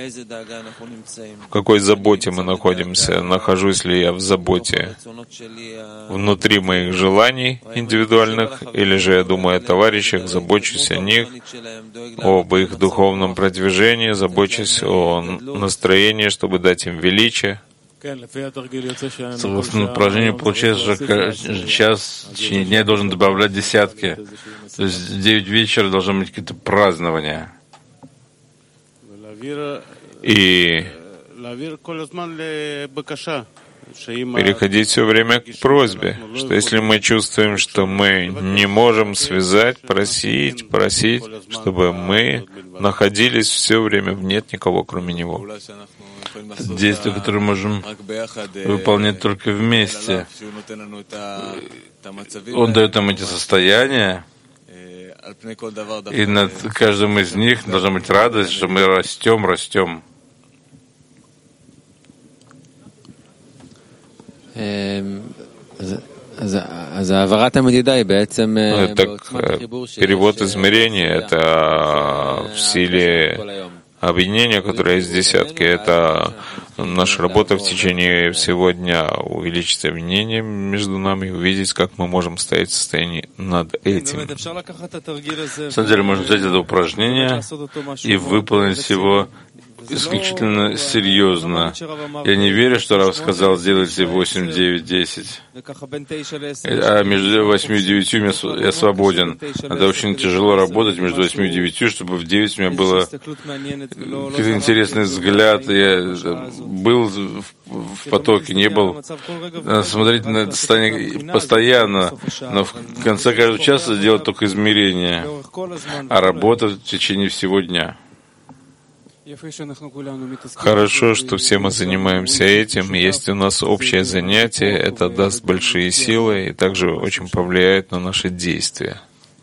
в какой заботе мы находимся, нахожусь ли я в заботе внутри моих желаний индивидуальных, или же я думаю о товарищах, забочусь о них, об их духовном продвижении, забочусь о настроении, чтобы дать им величие. Согласно упражнению, получается, что час в течение дня я должен добавлять десятки. То есть в девять вечера должно быть какое-то празднование. И переходить все время к просьбе, что если мы чувствуем, что мы не можем связать, просить, просить, чтобы мы находились все время в нет никого, кроме Него. Действия, которые можем выполнять только вместе. Он дает нам эти состояния, и над каждым из них должна быть радость, что мы растем, растем. Так, перевод измерения — это в силе Объединение, которое есть в десятке, это наша работа в течение всего дня, увеличить объединение между нами, увидеть, как мы можем стоять в состоянии над этим. На самом деле можно взять это упражнение и выполнить его исключительно серьезно. Я не верю, что Рав сказал, сделайте восемь, девять, десять. А между восемью и девятью я свободен. Это очень тяжело работать между восемью и девятью, чтобы в девять у меня был какой-то интересный взгляд. Я был в потоке, не был. Надо смотреть на это состояние постоянно, но в конце каждого часа сделать только измерение, а работа в течение всего дня. Хорошо, что все мы занимаемся этим. Есть у нас общее занятие, это даст большие силы и также очень повлияет на наши действия.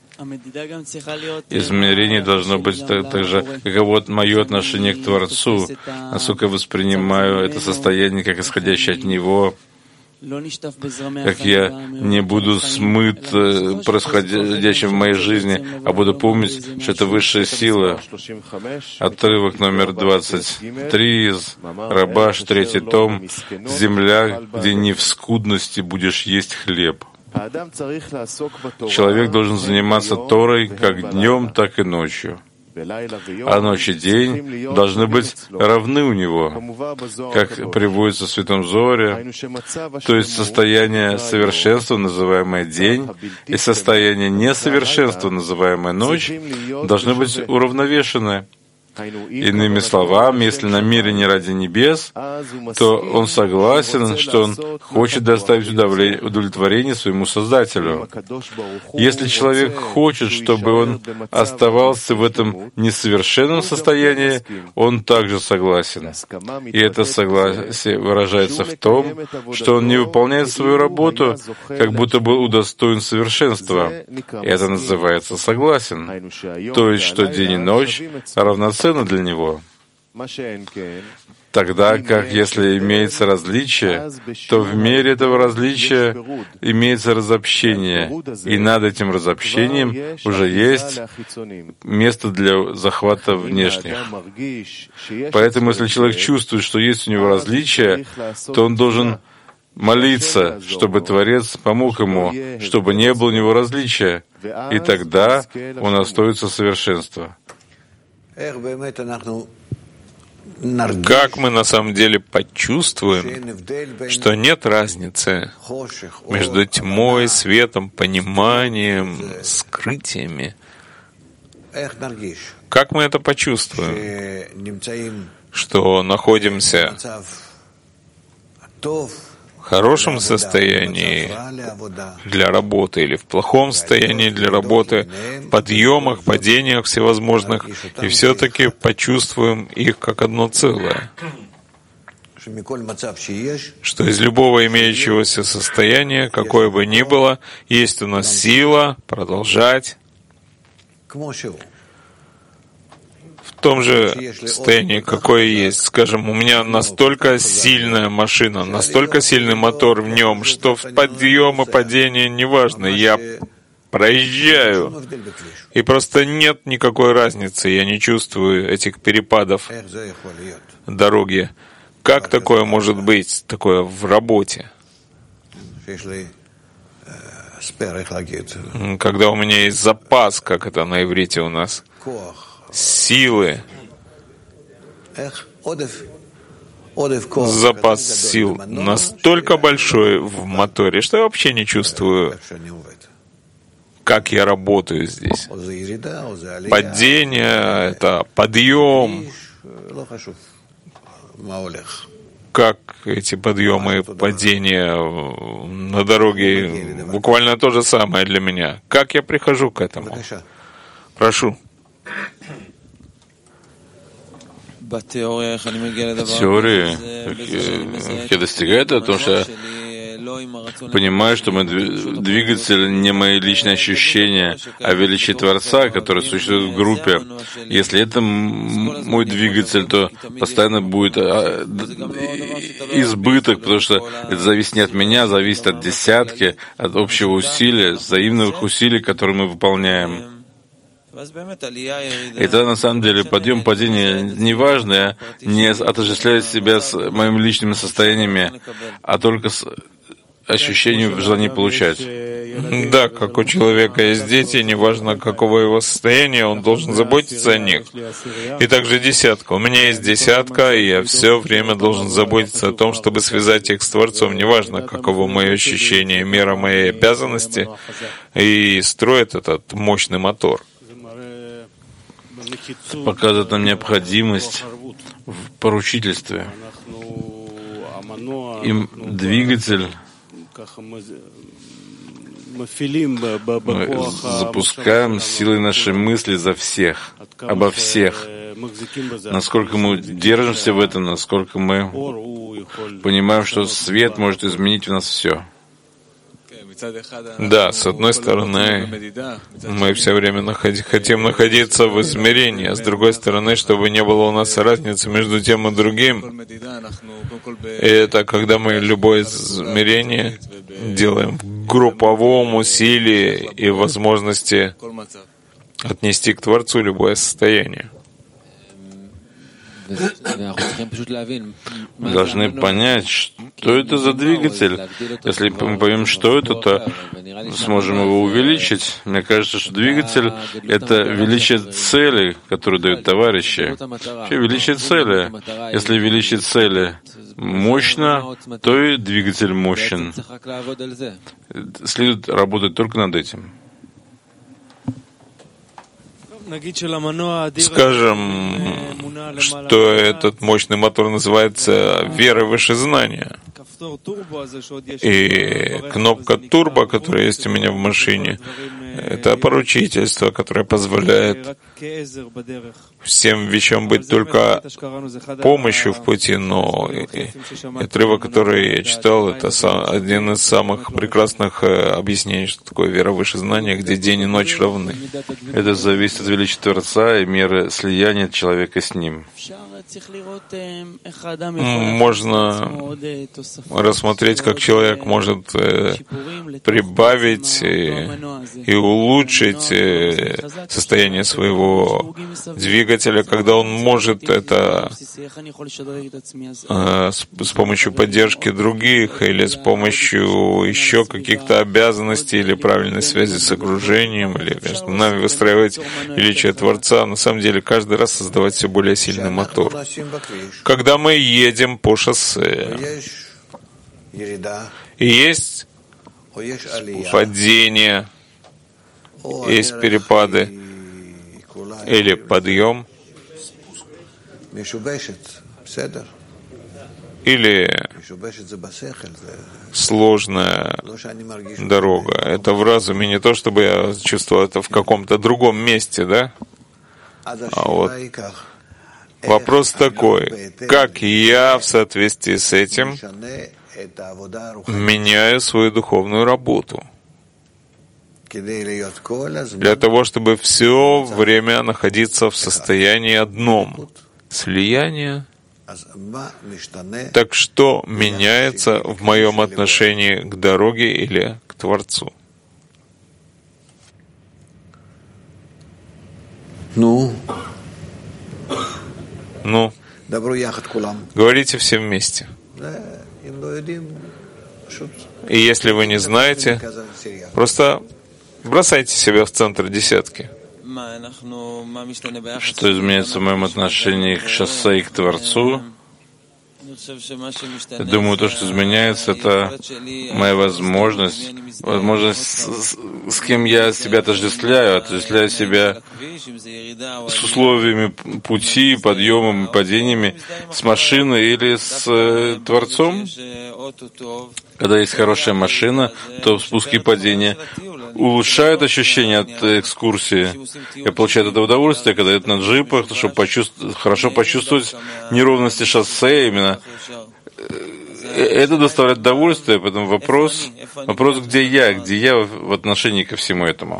Измерение должно быть так, так же, как вот мое отношение к Творцу, насколько я воспринимаю это состояние как исходящее от Него, как я не буду смыт происходящим в моей жизни, а буду помнить, что это высшая сила. Отрывок номер двадцать три из Рабаш, третий том, «Земля, где не в скудности будешь есть хлеб». Человек должен заниматься Торой как днем, так и ночью. А ночь и день должны быть равны у него, как приводится в Святом Зоре, то есть состояние совершенства, называемое день, и состояние несовершенства, называемое ночь, должны быть уравновешены. Иными словами, если намерение ради небес, то он согласен, что он хочет доставить удовлетворение своему Создателю. Если человек хочет, чтобы он оставался в этом несовершенном состоянии, он также согласен. И это согласие выражается в том, что он не выполняет свою работу, как будто был удостоен совершенства. И это называется согласен. То есть, что день и ночь равноценны для него. Тогда как если имеется различие, то в мере этого различия имеется разобщение, и над этим разобщением уже есть место для захвата внешних. Поэтому если человек чувствует, что есть у него различие, то он должен молиться, чтобы Творец помог ему, чтобы не было у него различия, и тогда он остается совершенство. Как мы на самом деле почувствуем, что нет разницы между тьмой, светом, пониманием, скрытиями? Как мы это почувствуем, что находимся в хорошем состоянии для работы или в плохом состоянии для работы, в подъемах, падениях всевозможных, и все-таки почувствуем их как одно целое. Что из любого имеющегося состояния, какое бы ни было, есть у нас сила продолжать в том же состоянии, какое есть. Скажем, у меня настолько сильная машина, настолько сильный мотор в нем, что в подъем и падение неважно, я проезжаю, и просто нет никакой разницы, я не чувствую этих перепадов дороги. Как такое может быть, такое в работе? Когда у меня есть запас, как это на иврите у нас, силы, запас сил настолько большой в моторе, что я вообще не чувствую, как я работаю здесь. Падение, это подъем. Как эти подъемы и падения на дороге, буквально то же самое для меня. Как я прихожу к этому? Прошу. В теории я достигаю этого, потому что я понимаю, что мой двигатель не мои личные ощущения, а величие Творца, который существует в группе. Если это мой двигатель, то постоянно будет избыток, потому что это зависит не от меня, зависит от десятки, от общего усилия, взаимных усилий, которые мы выполняем. И тогда, на самом деле, подъем, падение не важно, не отождествляет себя с моими личными состояниями, а только с ощущением желания получать. Да, как у человека есть дети, неважно, каково его состояние, он должен заботиться о них. И также десятка. У меня есть десятка, и я все время должен заботиться о том, чтобы связать их с Творцом, неважно, каково мое ощущение, мера моей обязанности, и строит этот мощный мотор. Показывает нам необходимость в поручительстве. Им двигатель мы запускаем силой нашей мысли за всех, обо всех. Насколько мы держимся в этом, насколько мы понимаем, что свет может изменить в нас все. Да, с одной стороны, мы все время находи, хотим находиться в измерении, а с другой стороны, чтобы не было у нас разницы между тем и другим. И это когда мы любое измерение делаем в групповом усилии и возможности отнести к Творцу любое состояние. Мы должны понять, что это за двигатель. Если мы поймем, что это, то сможем его увеличить. Мне кажется, что двигатель — это величие цели, которую дают товарищи. Вообще величие цели. Если величие цели мощно, то и двигатель мощен. Следует работать только над этим. Скажем, что этот мощный мотор называется вера выше знания. И кнопка турбо, которая есть у меня в машине, это поручительство, которое позволяет всем вещам быть только помощью в пути, но отрывок, который я читал, это один из самых прекрасных объяснений, что такое вера выше знания, где день и ночь равны. Это зависит от величия Творца и меры слияния человека с Ним. Можно рассмотреть, как человек может э, прибавить и, и улучшить э, состояние своего двигателя, когда он может это э, с, с помощью поддержки других или с помощью еще каких-то обязанностей или правильной связи с окружением, или между нами выстраивать величие Творца, на самом деле каждый раз создавать все более сильный мотор. Когда мы едем по шоссе, и есть падение, есть перепады или подъем, или сложная дорога. Это в разуме, не то, чтобы я чувствовал это в каком-то другом месте, да? А вот вопрос такой, как я в соответствии с этим меняю свою духовную работу для того, чтобы все время находиться в состоянии одном — слияния. Так что меняется в моем отношении к дороге или к Творцу? Ну, Ну, говорите все вместе. И если вы не знаете, просто бросайте себя в центр десятки. Что изменяется в моем отношении к шоссе и к Творцу? Я думаю, то, что изменяется, это моя возможность, возможность, с, с кем я себя отождествляю, отождествляю себя с условиями пути, подъемами, падениями, с машиной или с э, Творцом. Когда есть хорошая машина, то спуски и падения улучшают ощущение от экскурсии. Я получаю от этого удовольствие, когда это на джипах, чтобы почувствовать, хорошо почувствовать неровности шоссе именно. Это доставляет удовольствие, поэтому вопрос, вопрос, где я, где я в отношении ко всему этому.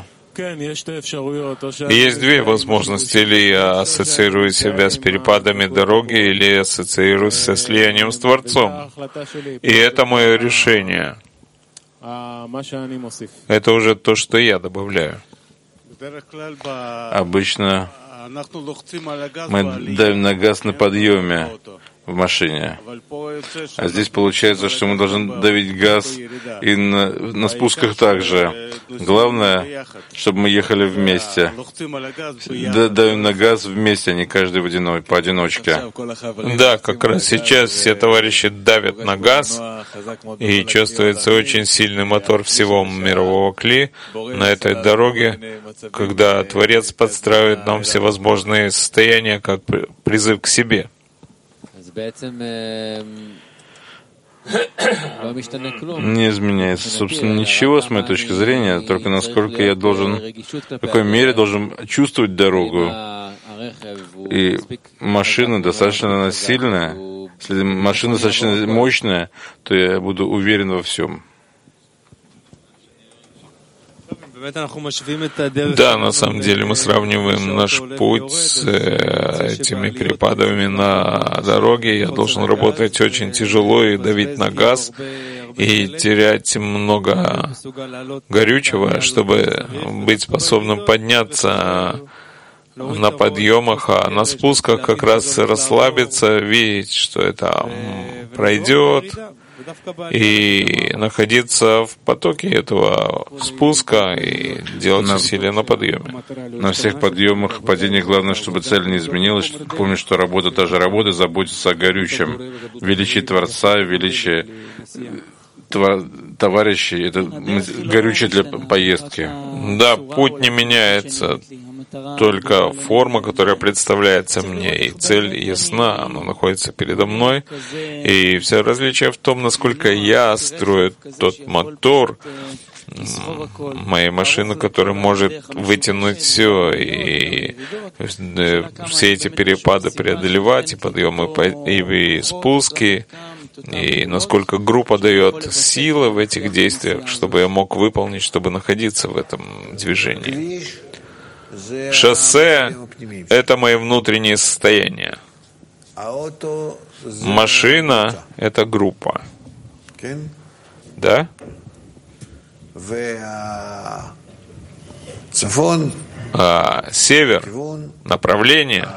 Есть две возможности. Или я ассоциирую себя с перепадами дороги, или я ассоциируюсь со слиянием с Творцом. И это мое решение. Это уже то, что я добавляю. Обычно мы давим на газ на подъеме в машине. А здесь получается, что мы должны давить газ и на, на спусках также. Главное, чтобы мы ехали вместе. Давим на газ вместе, а не каждый в одино, поодиночке. Да, как раз сейчас все товарищи давят на газ, и чувствуется очень сильный мотор всего мирового кли на этой дороге, когда Творец подстраивает нам всевозможные состояния, как призыв к себе. Не изменяется, собственно, ничего с моей точки зрения, только насколько я должен, в какой мере должен чувствовать дорогу. И машина достаточно сильная, если машина достаточно мощная, то я буду уверен во всем. Да, на самом деле мы сравниваем наш путь с э, этими перепадами на дороге. Я должен работать очень тяжело и давить на газ, и терять много горючего, чтобы быть способным подняться на подъемах, а на спусках как раз расслабиться, видеть, что это пройдет, и находиться в потоке этого спуска и делать усилия на подъеме. На всех подъемах, падениях главное, чтобы цель не изменилась. Помни, что работа та же работа, заботиться о горючем. Величие Творца, величие товарищей, это горючее для поездки. Да, путь не меняется, только форма, которая представляется мне, и цель ясна, она находится передо мной. И все различие в том, насколько я строю тот мотор моей машины, который может вытянуть все, и все эти перепады преодолевать, и подъемы, и спуски, и насколько группа дает силы в этих действиях, чтобы я мог выполнить, чтобы находиться в этом движении. Шоссе — это мои внутренние состояния. Машина — это группа. Да? А север — направление.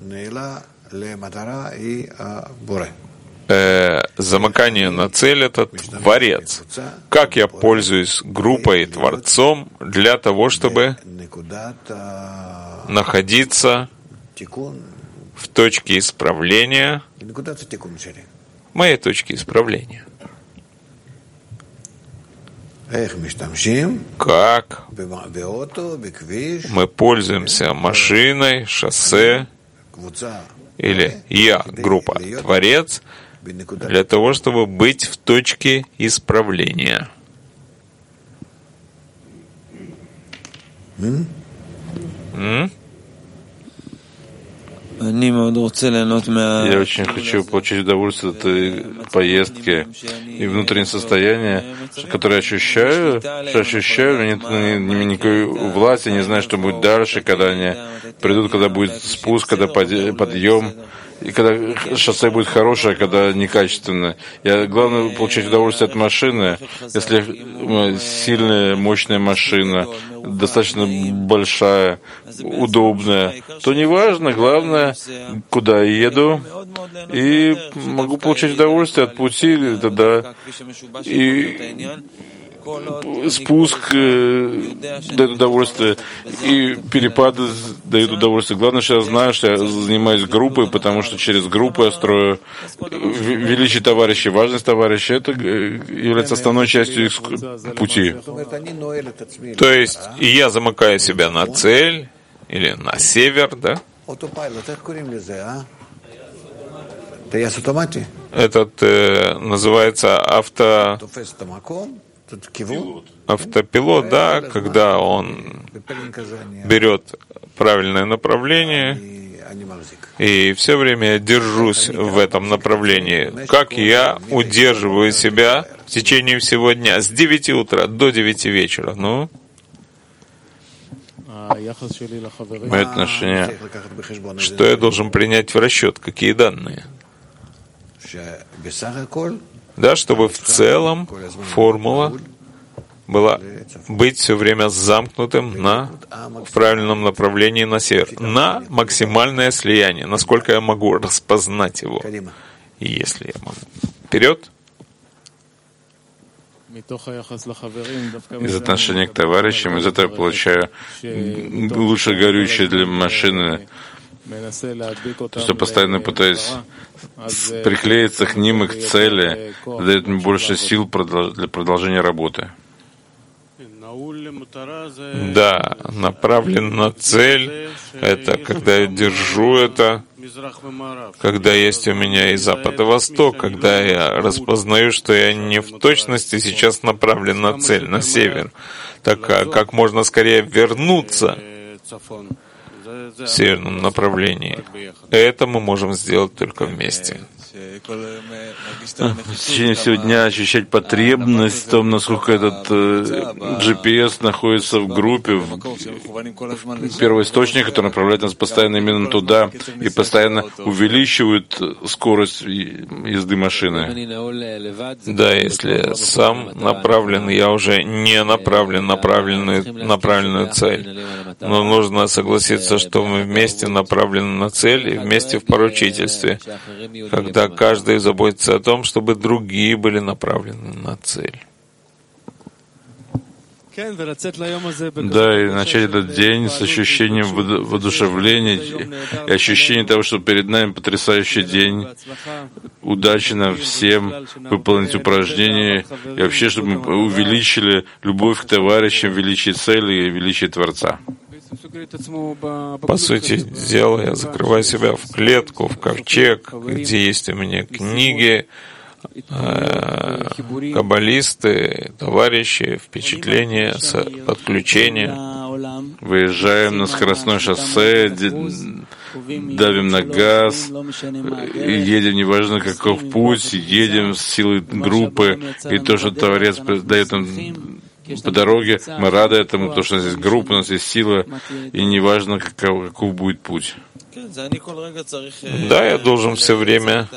Э, замыкание на цель — это Творец. Как я пользуюсь группой и Творцом для того, чтобы находиться в точке исправления, моей точки исправления. Как мы пользуемся машиной, шоссе, или я, группа, Творец, для того, чтобы быть в точке исправления. М? М? Я очень хочу получить удовольствие от этой поездки и внутреннее состояние, которое я ощущаю, что ощущаю, нет никакой власти, не знаю, что будет дальше, когда они придут, когда будет спуск, когда подъем, и когда шоссе будет хорошее, когда некачественное. Я, главное, получать удовольствие от машины. Если сильная, мощная машина, достаточно большая, удобная, то неважно, главное, куда я еду, и могу получать удовольствие от пути, тогда и спуск э, дает удовольствие, и перепады дают удовольствие. Главное, что я знаю, что я занимаюсь группой, потому что через группу я строю величие товарищей, важность товарищей. Это является основной частью их пути. То есть и я замыкаю себя на цель или на север, да? Этот э, называется авто... автопилот, да, когда он берет правильное направление, и все время я держусь в этом направлении. Как я удерживаю себя в течение всего дня, с девяти утра до девяти вечера. Ну? Мое отношение. Что я должен принять в расчет? Какие данные? Да, чтобы в целом формула была быть все время замкнутым на, в правильном направлении на север, на максимальное слияние, насколько я могу распознать его. И если я могу. Вперед! Из отношения к товарищам, из этого я получаю лучше горючее для машины, что постоянно пытаюсь приклеиться к ним и к цели, дает мне больше сил для продолжения работы. Да, направлен на цель. Это когда я держу это, когда есть у меня и Запад, и Восток, когда я распознаю, что я не в точности сейчас направлен на цель, на север. Так как можно скорее вернуться в северном направлении. Это мы можем сделать только вместе. В течение всего дня ощущать потребность в том, насколько этот э, джи пи эс находится в группе, в, в первоисточник, который направляет нас постоянно именно туда и постоянно увеличивает скорость езды машины. Да, если сам направлен, я уже не направлен на правильную, на правильную цель. Но нужно согласиться, что мы вместе направлены на цель и вместе в поручительстве, когда каждый заботится о том, чтобы другие были направлены на цель. Да, и начать этот день с ощущением воодушевления и ощущением того, что перед нами потрясающий день. Удачи нам всем выполнить упражнения и вообще, чтобы мы увеличили любовь к товарищам, величие цели и величие Творца. По сути дела, я закрываю себя в клетку, в ковчег, где есть у меня книги, э, каббалисты, товарищи, впечатления, подключения. Выезжаем на скоростное шоссе, давим на газ, едем, неважно каков путь, едем с силой группы, и то, что Творец дает нам по дороге, мы рады этому, потому что у нас есть группа, у нас есть сила, и неважно, каков, каков будет путь. Да, я должен все время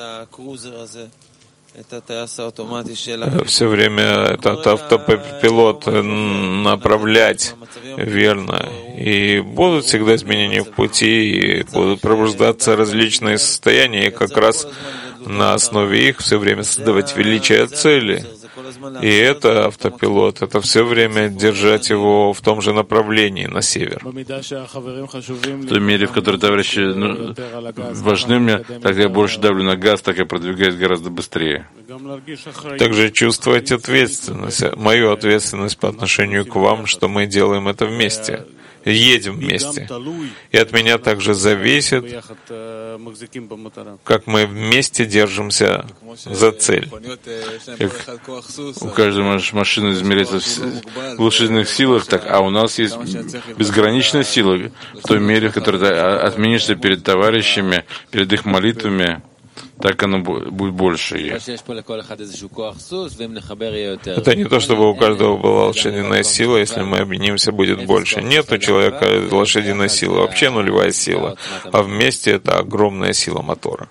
все время этот автопилот направлять верно. И будут всегда изменения в пути, и будут пробуждаться различные состояния, и как раз на основе их все время создавать величие цели. И это автопилот, это все время держать его в том же направлении, на север. В той мере, в которой товарищи ну, важны мне, так я больше давлю на газ, так я продвигаюсь гораздо быстрее. Также чувствовать ответственность, мою ответственность по отношению к вам, что мы делаем это вместе. Едем вместе. И от меня также зависит, как мы вместе держимся за цель. Как у каждой машины измеряется в лошадиных силах, так, а у нас есть безграничная сила в той мере, в которой ты отменишься перед товарищами, перед их молитвами. Так оно будет больше. Это не то, чтобы у каждого была лошадиная сила, если мы объединимся, будет больше. Нет у человека лошадиной силы, вообще нулевая сила. А вместе это огромная сила мотора.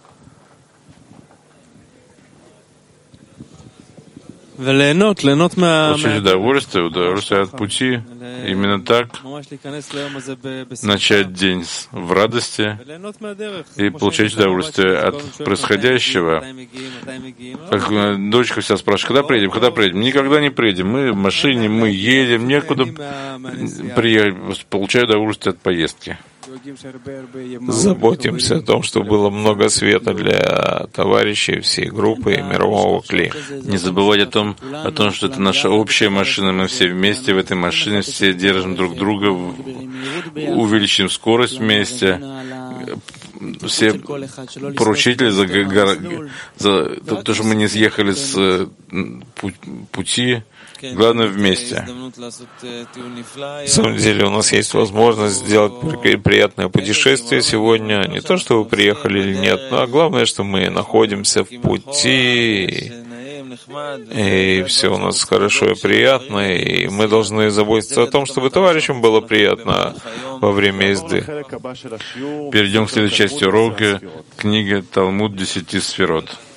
Получить удовольствие, удовольствие от пути, именно так начать день в радости и получать удовольствие от происходящего. Как дочка вся спрашивает, когда приедем, когда приедем? Никогда не приедем. Мы в машине, мы едем, некуда приехать, получаю удовольствие от поездки. Заботимся о том, чтобы было много света для товарищей всей группы и мирового кли. Не забывать о том, о том, что это наша общая машина, мы все вместе в этой машине, все держим друг друга, увеличим скорость вместе, все поручители за, за то, что мы не съехали с пути. Главное вместе. На самом деле у нас есть возможность сделать приятное путешествие сегодня. Не то, что вы приехали или нет, но главное, что мы находимся в пути. И все у нас хорошо и приятно, и мы должны заботиться о том, чтобы товарищам было приятно во время езды. Перейдем к следующей части урока, книга «Талмуд десяти сферот».